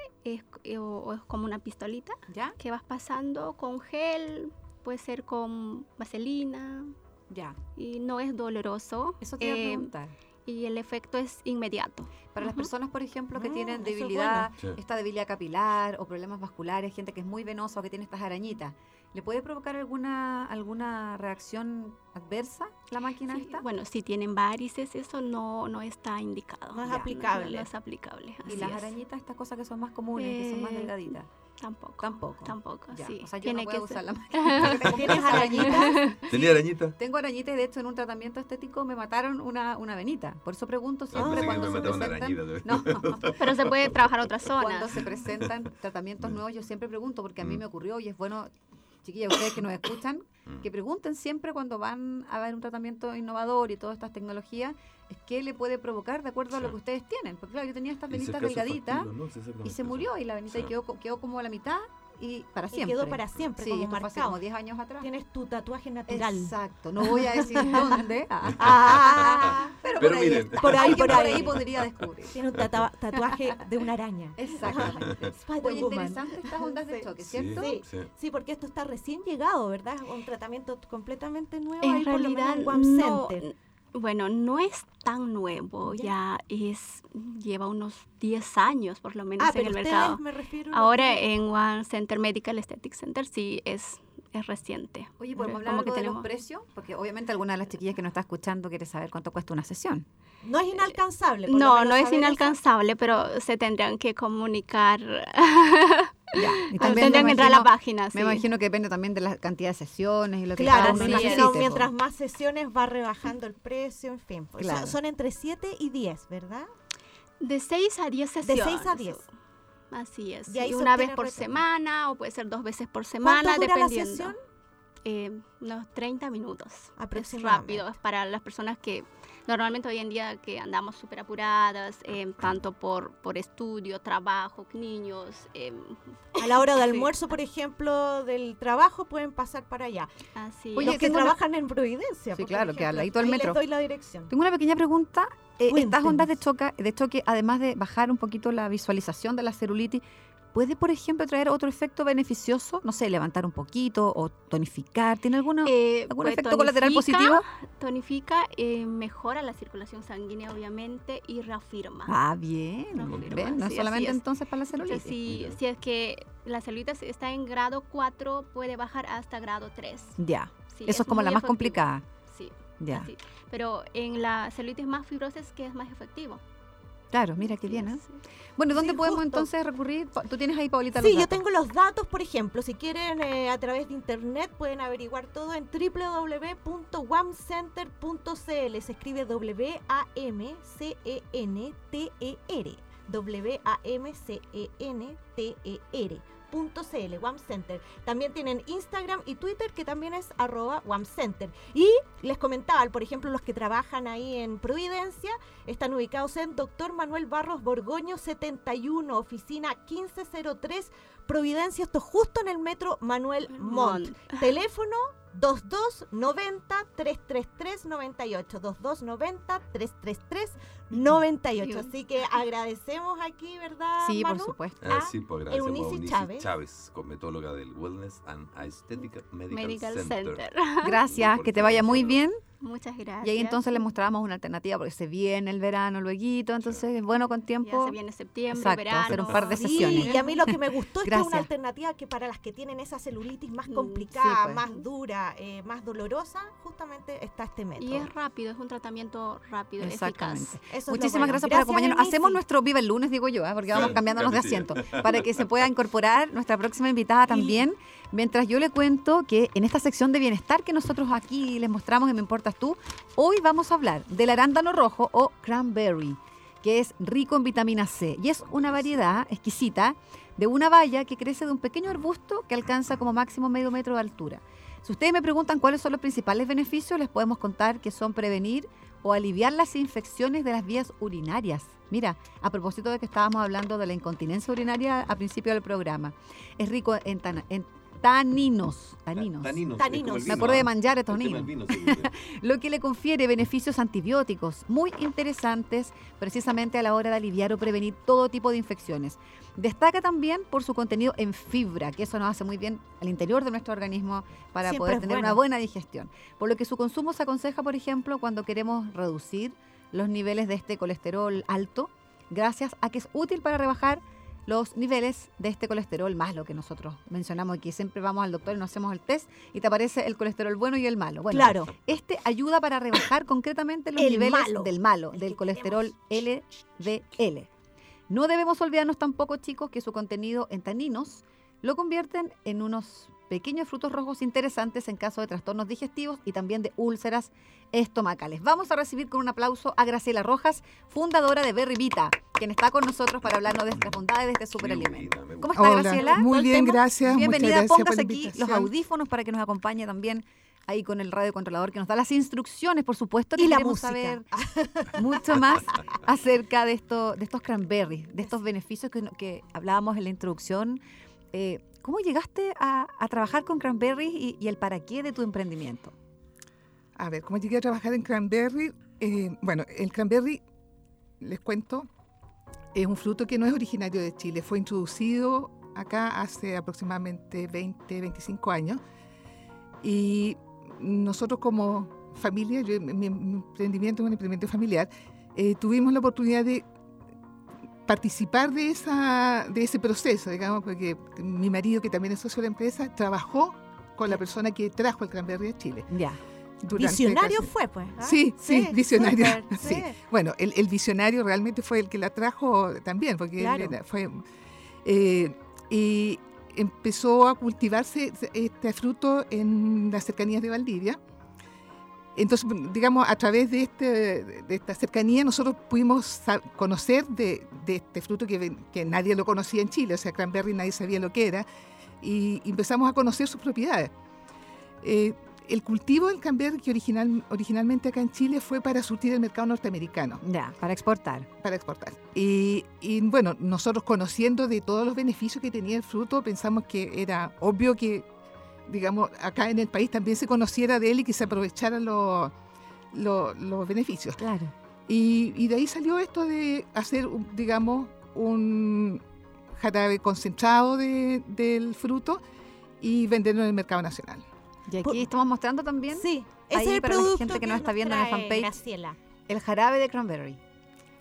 o es como una pistolita ¿Ya? que vas pasando con gel, puede ser con vaselina, Ya. y no es doloroso. Eso te iba a preguntar. Y el efecto es inmediato. Para las Ujú. personas, por ejemplo, que Mm, tienen eso es debilidad, bueno. Sí. esta debilidad capilar o problemas vasculares, gente que es muy venosa o que tiene estas arañitas, ¿le puede provocar alguna reacción adversa la máquina Sí, esta? bueno, si tienen varices, eso no está indicado. No es Ya, aplicable. No es aplicable. ¿Y así las es. arañitas, estas cosas que son más comunes, que son más Eh, delgaditas? Tampoco. Tampoco. Tampoco, Ya, sí. O sea, yo Tiene no puedo que usar ser- la máquina. Tengo ¿Tienes muchas arañitas? ¿Tenía arañita? Tengo arañitas y de hecho en un tratamiento estético me mataron una venita. Por eso pregunto Ah, siempre pensé que cuando me se mataba una presentan... arañita. No, Pero se puede trabajar otras cuando zonas. se presentan tratamientos nuevos yo siempre pregunto porque a mí Mm. me ocurrió y es bueno, chiquillas, ustedes que nos escuchan, Mm. que pregunten siempre cuando van a ver un tratamiento innovador y todas estas tecnologías, es qué le puede provocar de acuerdo a lo Sí. que ustedes tienen. Porque claro, yo tenía estas Y si es venitas caso delgaditas factible, ¿no? Sí, y exactamente se eso. murió y la venita Sí. quedó como a la mitad y para Y siempre. quedó para siempre, Sí, como esto fue hace marcado. como 10 años atrás. Tienes tu tatuaje natural. Exacto, no voy a decir dónde. Ah, Pero Pero por ahí, miren. está. Por ahí, Alguien por ahí. podría descubrir. tiene un tatuaje de una araña. Exactamente. Oye, Spider-Woman. interesante estas ondas de Sí. choque, Sí, ¿cierto? Sí. sí. Sí, porque esto está recién llegado, ¿verdad? Un tratamiento completamente nuevo. En ahí por lo menos realidad, en Guam no, Center. bueno, no es tan nuevo, lleva unos 10 años por lo menos Ah, en pero el ustedes mercado. me refiero. Ahora en One Center Medical Aesthetic Center sí es reciente. Oye, ¿podemos hablar Como algo que de los tenemos- precios? Porque obviamente alguna de las chiquillas que nos está escuchando quiere saber cuánto cuesta una sesión. No es inalcanzable. por lo No, menos no es saber eso. inalcanzable, pero se tendrían que comunicar. Ya. Y Tendrían que entrar a la página. Me sí. imagino que depende también de la cantidad de sesiones y lo que Claro, cada me uno sí, imagino necesite, mientras po. más sesiones va rebajando el precio, en fin. Pues, Claro. son entre 7 y 10, ¿verdad? De 6 a 10 De sesiones. 6 a 10. Así es. Y ahí Y se una vez obtiene por retorno. semana o puede ser 2 veces por semana, ¿Cuánto dura la dependiendo. sesión? Unos 30 minutos. Es Aproximadamente. rápido, es para las personas que normalmente hoy en día que andamos súper apuradas, tanto por estudio, trabajo, niños. A la hora de Sí. almuerzo, por ejemplo, del trabajo, pueden pasar para allá. Así Oye, Los es. que tengo una- trabajan en Providencia. Sí, por claro, que al ejemplo. ladito del Ahí metro. les doy la dirección. Tengo una pequeña pregunta. Estas Cuéntenos. ondas de choque, además de bajar un poquito la visualización de la celulitis, ¿puede, por ejemplo, traer otro efecto beneficioso? No sé, levantar un poquito o tonificar. ¿Tiene algún Pues efecto colateral tonifica, positivo? Tonifica, mejora la circulación sanguínea, obviamente, y reafirma. Ah, bien. Reafirma, ¿Ven? No es sí, solamente así es. entonces para la celulitis. Entonces, Mira. si es que la celulitis está en grado 4, puede bajar hasta grado 3. Ya. Sí, Eso es como muy la más efectivo. complicada. Sí, Ya. así. Pero en la celulitis más fibrosa es que es más efectivo. Claro, mira qué Sí, bien, ¿eh? sí. Bueno, ¿dónde Sí, podemos justo. entonces recurrir? Tú tienes ahí, Paulita, Sí, los yo datos. tengo los datos, por ejemplo, si quieren a través de internet pueden averiguar todo en www.wamcenter.cl. Se escribe W-A-M-C-E-N-T-E-R. WAMCENTER.cl, WAMCenter. También tienen Instagram y Twitter, que también es @WAMCenter. Y les comentaba, por ejemplo, los que trabajan ahí en Providencia están ubicados en Dr. Manuel Barros Borgoño 71, oficina 1503, Providencia. Esto justo en el metro Manuel Montt. Teléfono 2290-333-98. 2290-333-98. Así que agradecemos aquí, ¿verdad, Sí, por Manu? supuesto. Sí, pues agradecemos a Eunice Eunice Chávez. Chávez, cosmetóloga del Wellness and Aesthetic Medical, Medical Center. Center. Gracias, que te vaya muy bien. Muchas gracias. Y ahí entonces le mostramos una alternativa, porque se viene el verano lueguito, entonces es bueno con Ya tiempo. se viene septiembre, Exacto, verano. hacer un par de Sí, sesiones. y a mí lo que me gustó es que es una Gracias. alternativa que para las que tienen esa celulitis más Sí, complicada, pues. más dura, más dolorosa, justamente está este método. Y es rápido, es un tratamiento rápido, Exactamente. eficaz. Eso es lo Muchísimas bueno. gracias por acompañarnos. Eunice. Hacemos nuestro Viva el Lunes, digo yo, porque vamos Sí, cambiándonos de casi sí. asiento, para que se pueda incorporar nuestra próxima invitada también. Mientras yo le cuento que en esta sección de bienestar que nosotros aquí les mostramos en Me Importas Tú, hoy vamos a hablar del arándano rojo o cranberry, que es rico en vitamina C y es una variedad exquisita de una baya que crece de un pequeño arbusto que alcanza como máximo medio metro de altura. Si ustedes me preguntan cuáles son los principales beneficios, les podemos contar que son prevenir o aliviar las infecciones de las vías urinarias. Mira, a propósito de que estábamos hablando de la incontinencia urinaria al principio del programa, es rico en taninos. Taninos. Taninos. Me acuerdo de manjar estos El tema niños. del vino, sí. Lo que le confiere beneficios antibióticos muy interesantes precisamente a la hora de aliviar o prevenir todo tipo de infecciones. Destaca también por su contenido en fibra, que eso nos hace muy bien al interior de nuestro organismo para Siempre poder es tener bueno. una buena digestión. Por lo que su consumo se aconseja, por ejemplo, cuando queremos reducir los niveles de este colesterol alto, gracias a que es útil para rebajar los niveles de este colesterol más, lo que nosotros mencionamos aquí. Siempre vamos al doctor y nos hacemos el test y te aparece el colesterol bueno y el malo. Bueno, Claro. este ayuda para rebajar concretamente los El niveles malo. del malo, El del que colesterol LDL. No debemos olvidarnos tampoco, chicos, que su contenido en taninos lo convierten en unos pequeños frutos rojos interesantes en caso de trastornos digestivos y también de úlceras estomacales. Vamos a recibir con un aplauso a Graciela Rojas, fundadora de Berry Vita, quien está con nosotros para hablarnos de estas bondades de este superalimento. me ¿Cómo gusta. está, Hola, Graciela? muy ¿Todo el bien, tema? gracias. Bienvenida, Muchas gracias por póngase la aquí los invitación. audífonos para que nos acompañe también ahí con el radiocontrolador que nos da las instrucciones, por supuesto. Y la queremos música. saber mucho más acerca de estos cranberries, de estos beneficios que hablábamos en la introducción. ¿Cómo llegaste a trabajar con cranberries y el para qué de tu emprendimiento? A ver, ¿cómo llegué a trabajar en cranberry? Bueno, el cranberry, les cuento, es un fruto que no es originario de Chile. Fue introducido acá hace aproximadamente 20, 25 años. Y nosotros como familia, mi emprendimiento es un emprendimiento familiar, tuvimos la oportunidad de participar de ese proceso, digamos, porque mi marido, que también es socio de la empresa, trabajó con la persona que trajo el cranberry a Chile. Ya. Durante Visionario casi- fue, pues. ¿ah? Sí, visionario. súper, Sí. sí. Bueno, el visionario realmente fue el que la trajo también, porque Claro. y empezó a cultivarse este fruto en las cercanías de Valdivia. Entonces, digamos, a través de esta cercanía nosotros pudimos conocer de este fruto que nadie lo conocía en Chile, o sea, cranberry nadie sabía lo que era, y empezamos a conocer sus propiedades. El cultivo del cranberry, que originalmente acá en Chile fue para surtir el mercado norteamericano, Ya, para exportar. para exportar. Y bueno, nosotros conociendo de todos los beneficios que tenía el fruto, pensamos que era obvio que, digamos, acá en el país también se conociera de él y que se aprovecharan los beneficios. Claro. Y de ahí salió esto de hacer, digamos, un jarabe concentrado del fruto y venderlo en el mercado nacional. Y aquí estamos mostrando también Sí, Ahí ese es el para la producto gente que nos está nos viendo en el trae fanpage. Graciela. el jarabe de cranberry.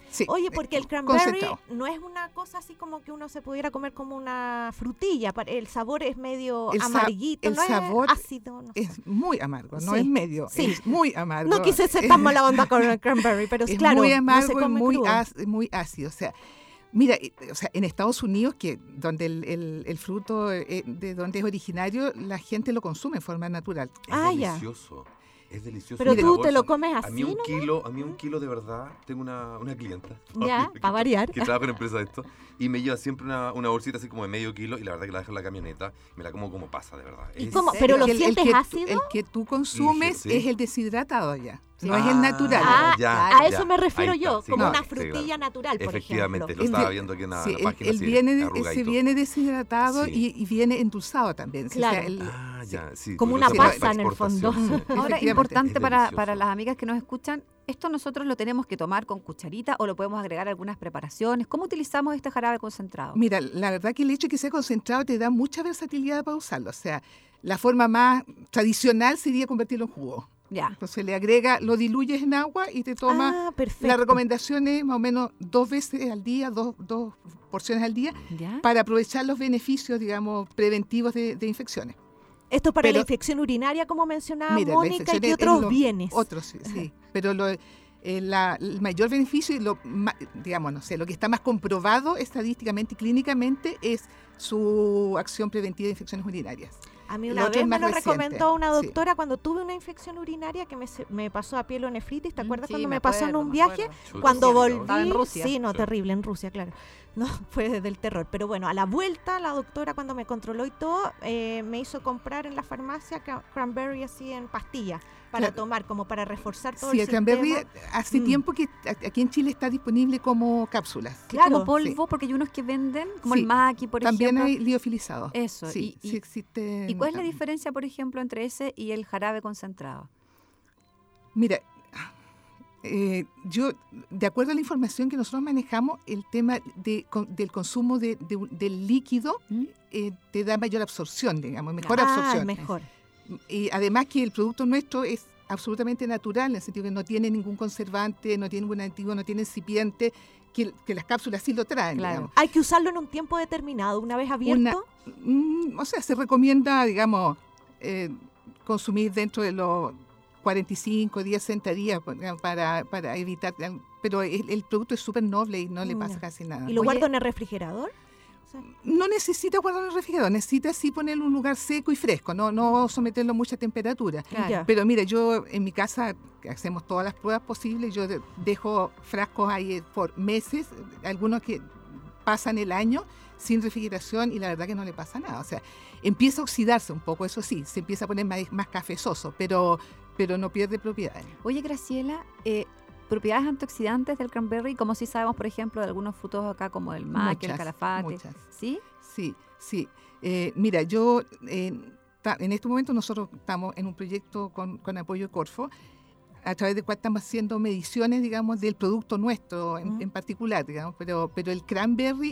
Sí, Oye, porque el cranberry concentrado. no es una cosa así como que uno se pudiera comer como una frutilla. El sabor es medio El sa- amarguito, el no sabor es ácido. No sé. Es muy amargo, no Sí, es medio, sí. es muy amargo. No quise ser tan mala onda con el cranberry, pero Es claro, muy no se amargo y come muy, crudo. muy ácido. O sea, mira, o sea, en Estados Unidos, que donde el fruto de donde es originario, la gente lo consume en forma natural. Es Ah, ya. delicioso. Es delicioso. Pero El tú sabor te lo son- comes A así, mí un ¿no? kilo de verdad, tengo una clienta. Ya, que- para variar. Que trabaja en empresa de esto. Y me lleva siempre una bolsita así como de medio kilo y la verdad que la dejo en la camioneta. Me la como pasa, de verdad. ¿Y Es- cómo? ¿Pero lo El sientes que, ácido? El que tú consumes Ligero, sí. es el deshidratado ya, Sí. no es el natural. Ah, ya, a ya. eso me refiero Ahí está, yo, sí, como claro. una Sí, frutilla claro. natural, por Efectivamente, ejemplo. lo El estaba de- viendo aquí en la Sí, página. él sí, viene, arrugadito. se viene deshidratado Sí. y viene endulzado también. Sí, o sea, Claro. el- Ah, ya, sí. Como porque una lo hacen pasa para en el fondo. exportación, sí. Ahora, Efectivamente. importante Es para delicioso. las amigas que nos escuchan, ¿esto nosotros lo tenemos que tomar con cucharita o lo podemos agregar a algunas preparaciones? ¿Cómo utilizamos este jarabe concentrado? Mira, la verdad que el hecho de que sea concentrado te da mucha versatilidad para usarlo. O sea, la forma más tradicional sería convertirlo en jugo. Ya. Entonces le agrega, lo diluyes en agua y te tomas. Ah, perfecto. La recomendación es más o menos 2 veces al día, dos porciones al día, ¿Ya? para aprovechar los beneficios, digamos, preventivos de infecciones. Esto para la Pero- infección urinaria, como mencionaba Mira, la Mónica, y infección que es otros lo- bienes. Otros, sí, sí. Pero el mayor beneficio y digamos, no sé, lo que está más comprobado estadísticamente y clínicamente es su acción preventiva de infecciones urinarias. A mí Lo una otro vez es me más lo reciente, recomendó una sí. doctora cuando tuve una infección urinaria que me pasó a pielonefritis. ¿Te acuerdas Sí, cuando me me pasó en acuerdo, un me viaje? acuerdo. Chuta, Cuando sí, volví, Estaba en Rusia. sí, no, Sí. terrible, en Rusia, claro. No, fue del terror. Pero bueno, a la vuelta, la doctora cuando me controló y todo, me hizo comprar en la farmacia cranberry así en pastillas para Claro. tomar, como para reforzar todo Sí, el el cranberry sistema. hace Mm. tiempo que aquí en Chile está disponible como cápsulas. Claro, como polvo, porque hay unos que venden, como Sí. el maqui, por También ejemplo. hay liofilizado. Eso, Sí, y- sí existe. ¿Y cuál es la diferencia, por ejemplo, entre ese y el jarabe concentrado? Mira, yo, de acuerdo a la información que nosotros manejamos, el tema del consumo del líquido te da mayor absorción, digamos, mejor absorción. mejor. Y además que el producto nuestro es absolutamente natural, en el sentido que no tiene ningún conservante, no tiene ningún aditivo, no tiene excipiente, que las cápsulas sí lo traen, Claro. digamos. Hay que usarlo en un tiempo determinado, una vez abierto. O sea, se recomienda, digamos, consumir dentro de los 45 días, 60 días para evitar. Pero el producto es súper noble y no le pasa Ya. casi nada. ¿Y lo Oye, guardo en el refrigerador? O sea, No necesita guardarlo en el refrigerador, necesita sí ponerlo en un lugar seco y fresco, no someterlo a mucha temperatura. Claro. Ya. Pero mira, yo en mi casa que hacemos todas las pruebas posibles, yo dejo frascos ahí por meses, algunos que pasan el año sin refrigeración y la verdad que no le pasa nada. O sea, empieza a oxidarse un poco, eso sí, se empieza a poner más cafezoso, pero no pierde propiedades. Oye, Graciela, propiedades antioxidantes del cranberry, como si sabemos, por ejemplo, de algunos frutos acá como el maqui, el Muchas, calafate. muchas. ¿Sí? Sí. Mira, yo en este momento nosotros estamos en un proyecto con apoyo de Corfo, a través del cual estamos haciendo mediciones, digamos, del producto nuestro en particular, digamos, pero el cranberry,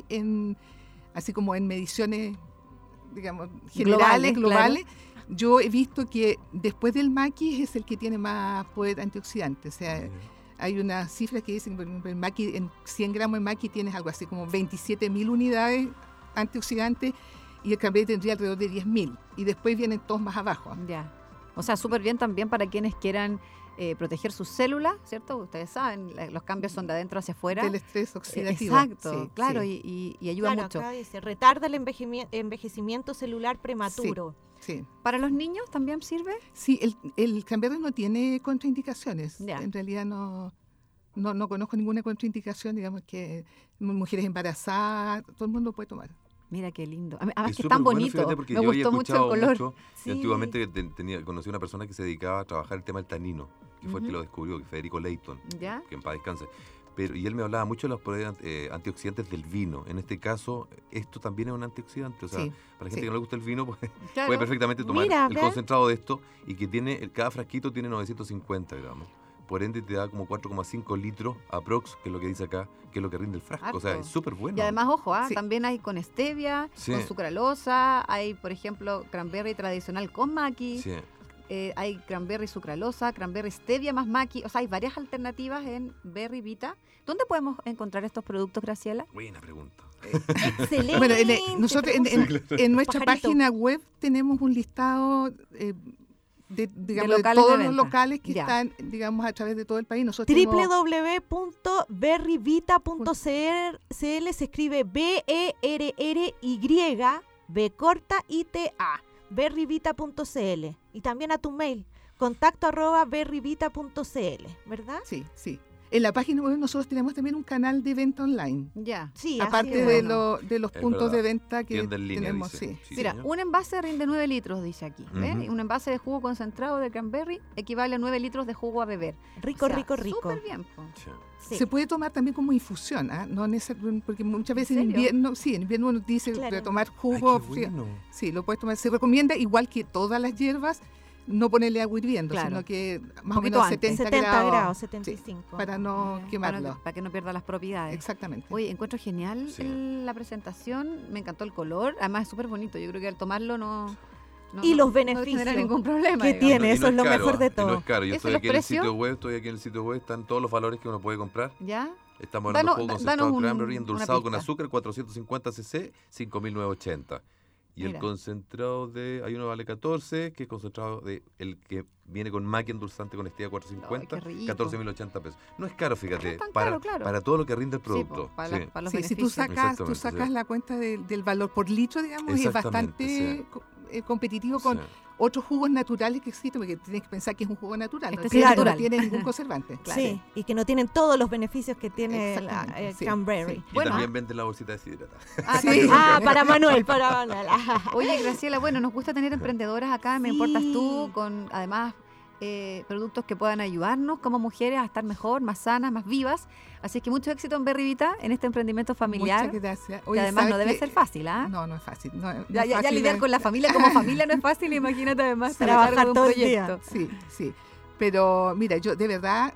así como en mediciones, digamos, generales, globales, yo he visto que después del maqui es el que tiene más poder antioxidante, o sea, hay unas cifras que dicen, por ejemplo, el maqui, en 100 gramos de maqui tienes algo así como 27.000 unidades antioxidantes y el cranberry tendría alrededor de 10.000. Y después vienen todos más abajo. Ya. O sea, súper bien también para quienes quieran proteger sus células, ¿cierto? Ustedes saben, los cambios son de adentro hacia afuera. Del estrés oxidativo. Exacto, Sí, claro, sí. y ayuda claro, mucho. acá dice, retarda el envejecimiento celular prematuro. Sí. ¿Para los niños también sirve? Sí, el cranberry no tiene contraindicaciones. Ya. En realidad no conozco ninguna contraindicación, digamos que mujeres embarazadas, todo el mundo puede tomar. Mira qué lindo. Además Es que es tan súper bueno, bonito. fíjate, porque Me yo había gustó mucho el escuchado color. mucho, Sí. yo antiguamente conocí a una persona que se dedicaba a trabajar el tema del tanino, que fue el que Ujú. lo descubrió, que Federico Leighton, ¿Ya? que en paz descanse. Y él me hablaba mucho de los poderes antioxidantes del vino. En este caso, esto también es un antioxidante. O sea, Sí, para la gente sí. que no le gusta el vino, pues, Claro. puede perfectamente tomar Mira, el ve. concentrado de esto y que cada frasquito tiene 950 gramos. Por ende, te da como 4,5 litros aprox, que es lo que dice acá, que es lo que rinde el frasco. O sea, Harto. es súper bueno. Y además, ojo, Sí. también hay con stevia, Sí. con sucralosa, hay, por ejemplo, cranberry tradicional con maqui. Sí. hay cranberry sucralosa, cranberry stevia más maqui, o sea, hay varias alternativas en Berry Vita. ¿Dónde podemos encontrar estos productos, Graciela? Buena pregunta. Excelente. Bueno, nosotros en nuestra Pajarito. página web tenemos un listado digamos, de locales todos de los venta. locales que Ya. están, digamos, a través de todo el país. Nosotros tenemos- www.berryvita.cl se escribe BERRY B corta ITA berryvita.cl y también a tu mail contacto@berryvita.cl, ¿verdad? Sí, sí. En la página web nosotros tenemos también un canal de venta online. Ya. Sí, Aparte así es. de los Es puntos verdad. de venta que Tienda en línea, tenemos, dice. sí. Mira, señor. un envase rinde 9 litros, dice aquí. ¿ven? Ujú. Un envase de jugo concentrado de cranberry equivale a 9 litros de jugo a beber. Rico, O sea, rico, rico. Súper bien, po. Sí. Sí. Se puede tomar también como infusión, ¿ah? No porque muchas veces en serio? invierno, sí, en invierno uno dice Claro. de tomar Ay, jugo qué frío. bueno. Sí, lo puedes tomar. Se recomienda, igual que todas las hierbas, no ponerle agua hirviendo, Claro. sino que más poquito o menos antes. 70 grados, sí, 75. para no quemarlo. Para que no pierda las propiedades. Exactamente. Oye, encuentro genial Sí. la presentación, me encantó el color, además es súper bonito, yo creo que al tomarlo no Y los no beneficios genera ningún problema. que digamos. tiene, Y no eso es lo caro, mejor de y no todo. es caro. Yo ¿Eso estoy los aquí en el precios? sitio web, están todos los valores que uno puede comprar. ¿Ya? Estamos hablando de jugo Danos concentrado un- cranberry una endulzado con pista. azúcar, 450 cc, 5.980. Y Mira. el concentrado hay uno vale 14, que es concentrado el que viene con maqui endulzante con stevia 450, Ay, qué rico. 14.080 pesos. No es caro, fíjate, No es tan para, caro, claro. para todo lo que rinde el Sí, producto. po, para, Sí. para los Sí, si tú beneficios. Exactamente, sacas sí. la cuenta del valor por litro, digamos, es Exactamente, bastante competitivo con Sí. otros jugos naturales que existen, porque tienes que pensar que es un jugo natural, Este no, sí tiene, es no natural. tiene ningún conservante. Sí, y que no tienen todos los beneficios que tiene el Exactamente, sí, cranberry. sí. Y Bueno. también venden la bolsita deshidratada. Ah, Sí. también. Ah, para Manuel, para Manuel. Oye, Graciela, bueno, nos gusta tener emprendedoras acá, me Sí. importas tú, con además productos que puedan ayudarnos como mujeres a estar mejor, más sanas, más vivas. Así que mucho éxito en Berry Vita, en este emprendimiento familiar, Muchas gracias. que Oye, además no ¿sabes debe qué? ser fácil, ¿ah? No, no es fácil. No Ya, es ya fácil, lidiar con la familia como familia no es fácil, imagínate además estar a Trabajar cargo de un todo el día. proyecto. Sí, sí. Pero mira, yo de verdad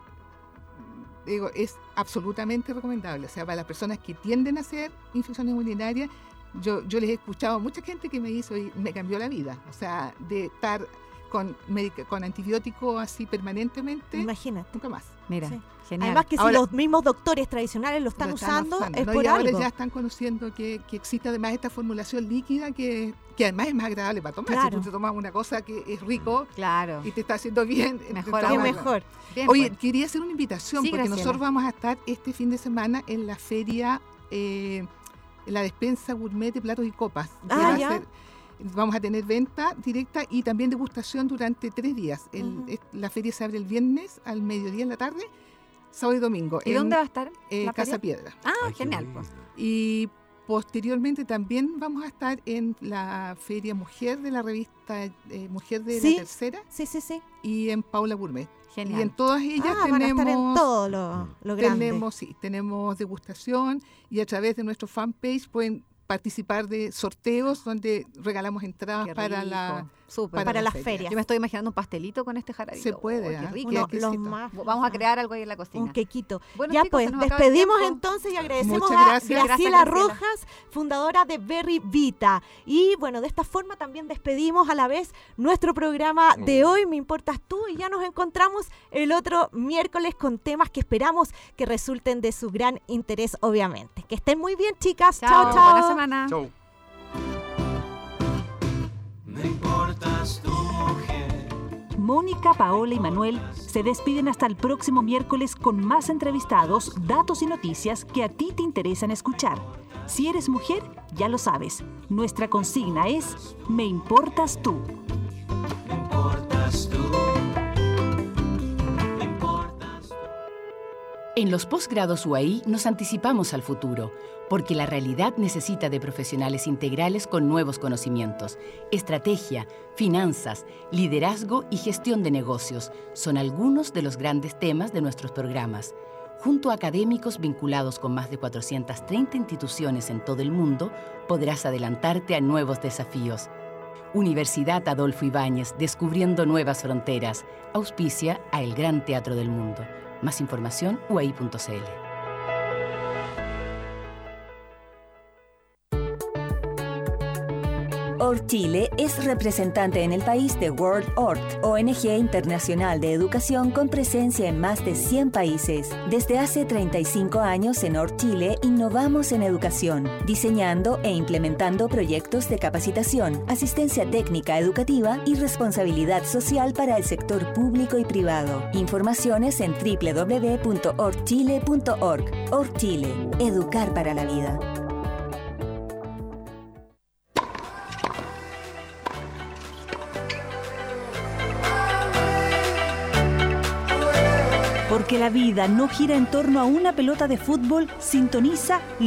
digo, es absolutamente recomendable. O sea, para las personas que tienden a hacer infecciones urinarias, yo les he escuchado a mucha gente que me hizo y me cambió la vida. O sea, de estar con antibióticos así permanentemente, Imagínate. nunca más. Mira, Sí. genial. Además que Ahora- si los mismos doctores tradicionales lo están Lo usando, es ¿no? por Y ahora algo. ya están conociendo que existe además esta formulación líquida que además es más agradable para tomar. Claro. Si tú te tomas una cosa que es rico Claro. y te está haciendo bien, Mejor Qué ahora. mejor. Bien, Oye, pues. quería hacer una invitación Sí, porque Graciela. nosotros vamos a estar este fin de semana en la feria, en la despensa gourmet de platos y copas. que Ah, va a ya. ser- vamos a tener venta directa y también degustación durante 3 días. Ujú. La feria se abre el viernes al mediodía en la tarde, sábado y domingo. ¿Y en, dónde va a estar la Casa feria? Piedra. Ah, Ay, qué genial, lindo. pues. Y posteriormente también vamos a estar en la feria Mujer de la revista Mujer de Sí. la Tercera Sí, sí, sí. y en Paula Gourmet. Genial. Y en todas ellas Ah, van a estar en tenemos... todo lo grande. Tenemos degustación y a través de nuestro fanpage pueden participar de sorteos donde regalamos entradas Qué para rico. la... Súper. para la las feria. ferias. Yo me estoy imaginando un pastelito con este jaradito. Se puede, Oh, qué ¿ah? rico. Uno, qué los exquisito. más. Vamos a crear algo ahí en la cocina. Un quequito. Bueno, Ya chicos, pues, se nos acaba el despedimos tiempo. entonces y agradecemos Muchas a gracias. Graciela Gracias, Graciela. Rojas, fundadora de Berry Vita. Y bueno, de esta forma también despedimos a la vez nuestro programa de hoy, Me Importas Tú, y ya nos encontramos el otro miércoles con temas que esperamos que resulten de su gran interés, obviamente. Que estén muy bien, chicas. Chao, chao. Buena semana. Chau. Me importas tú, mujer. Mónica, Paola y Manuel se despiden hasta el próximo miércoles con más entrevistados, datos y noticias que a ti te interesan escuchar. Si eres mujer, ya lo sabes. Nuestra consigna es Me importas tú. Me importas tú. Me importas tú. En los posgrados UAI nos anticipamos al futuro, porque la realidad necesita de profesionales integrales con nuevos conocimientos. Estrategia, finanzas, liderazgo y gestión de negocios son algunos de los grandes temas de nuestros programas. Junto a académicos vinculados con más de 430 instituciones en todo el mundo, podrás adelantarte a nuevos desafíos. Universidad Adolfo Ibáñez, descubriendo nuevas fronteras. Auspicia a El Gran Teatro del Mundo. Más información, uai.cl. ORT Chile es representante en el país de World ORT, ONG internacional de educación con presencia en más de 100 países. Desde hace 35 años en ORT Chile innovamos en educación, diseñando e implementando proyectos de capacitación, asistencia técnica educativa y responsabilidad social para el sector público y privado. Informaciones en www.ortchile.org. ORT Chile, educar para la vida. Porque la vida no gira en torno a una pelota de fútbol, sintoniza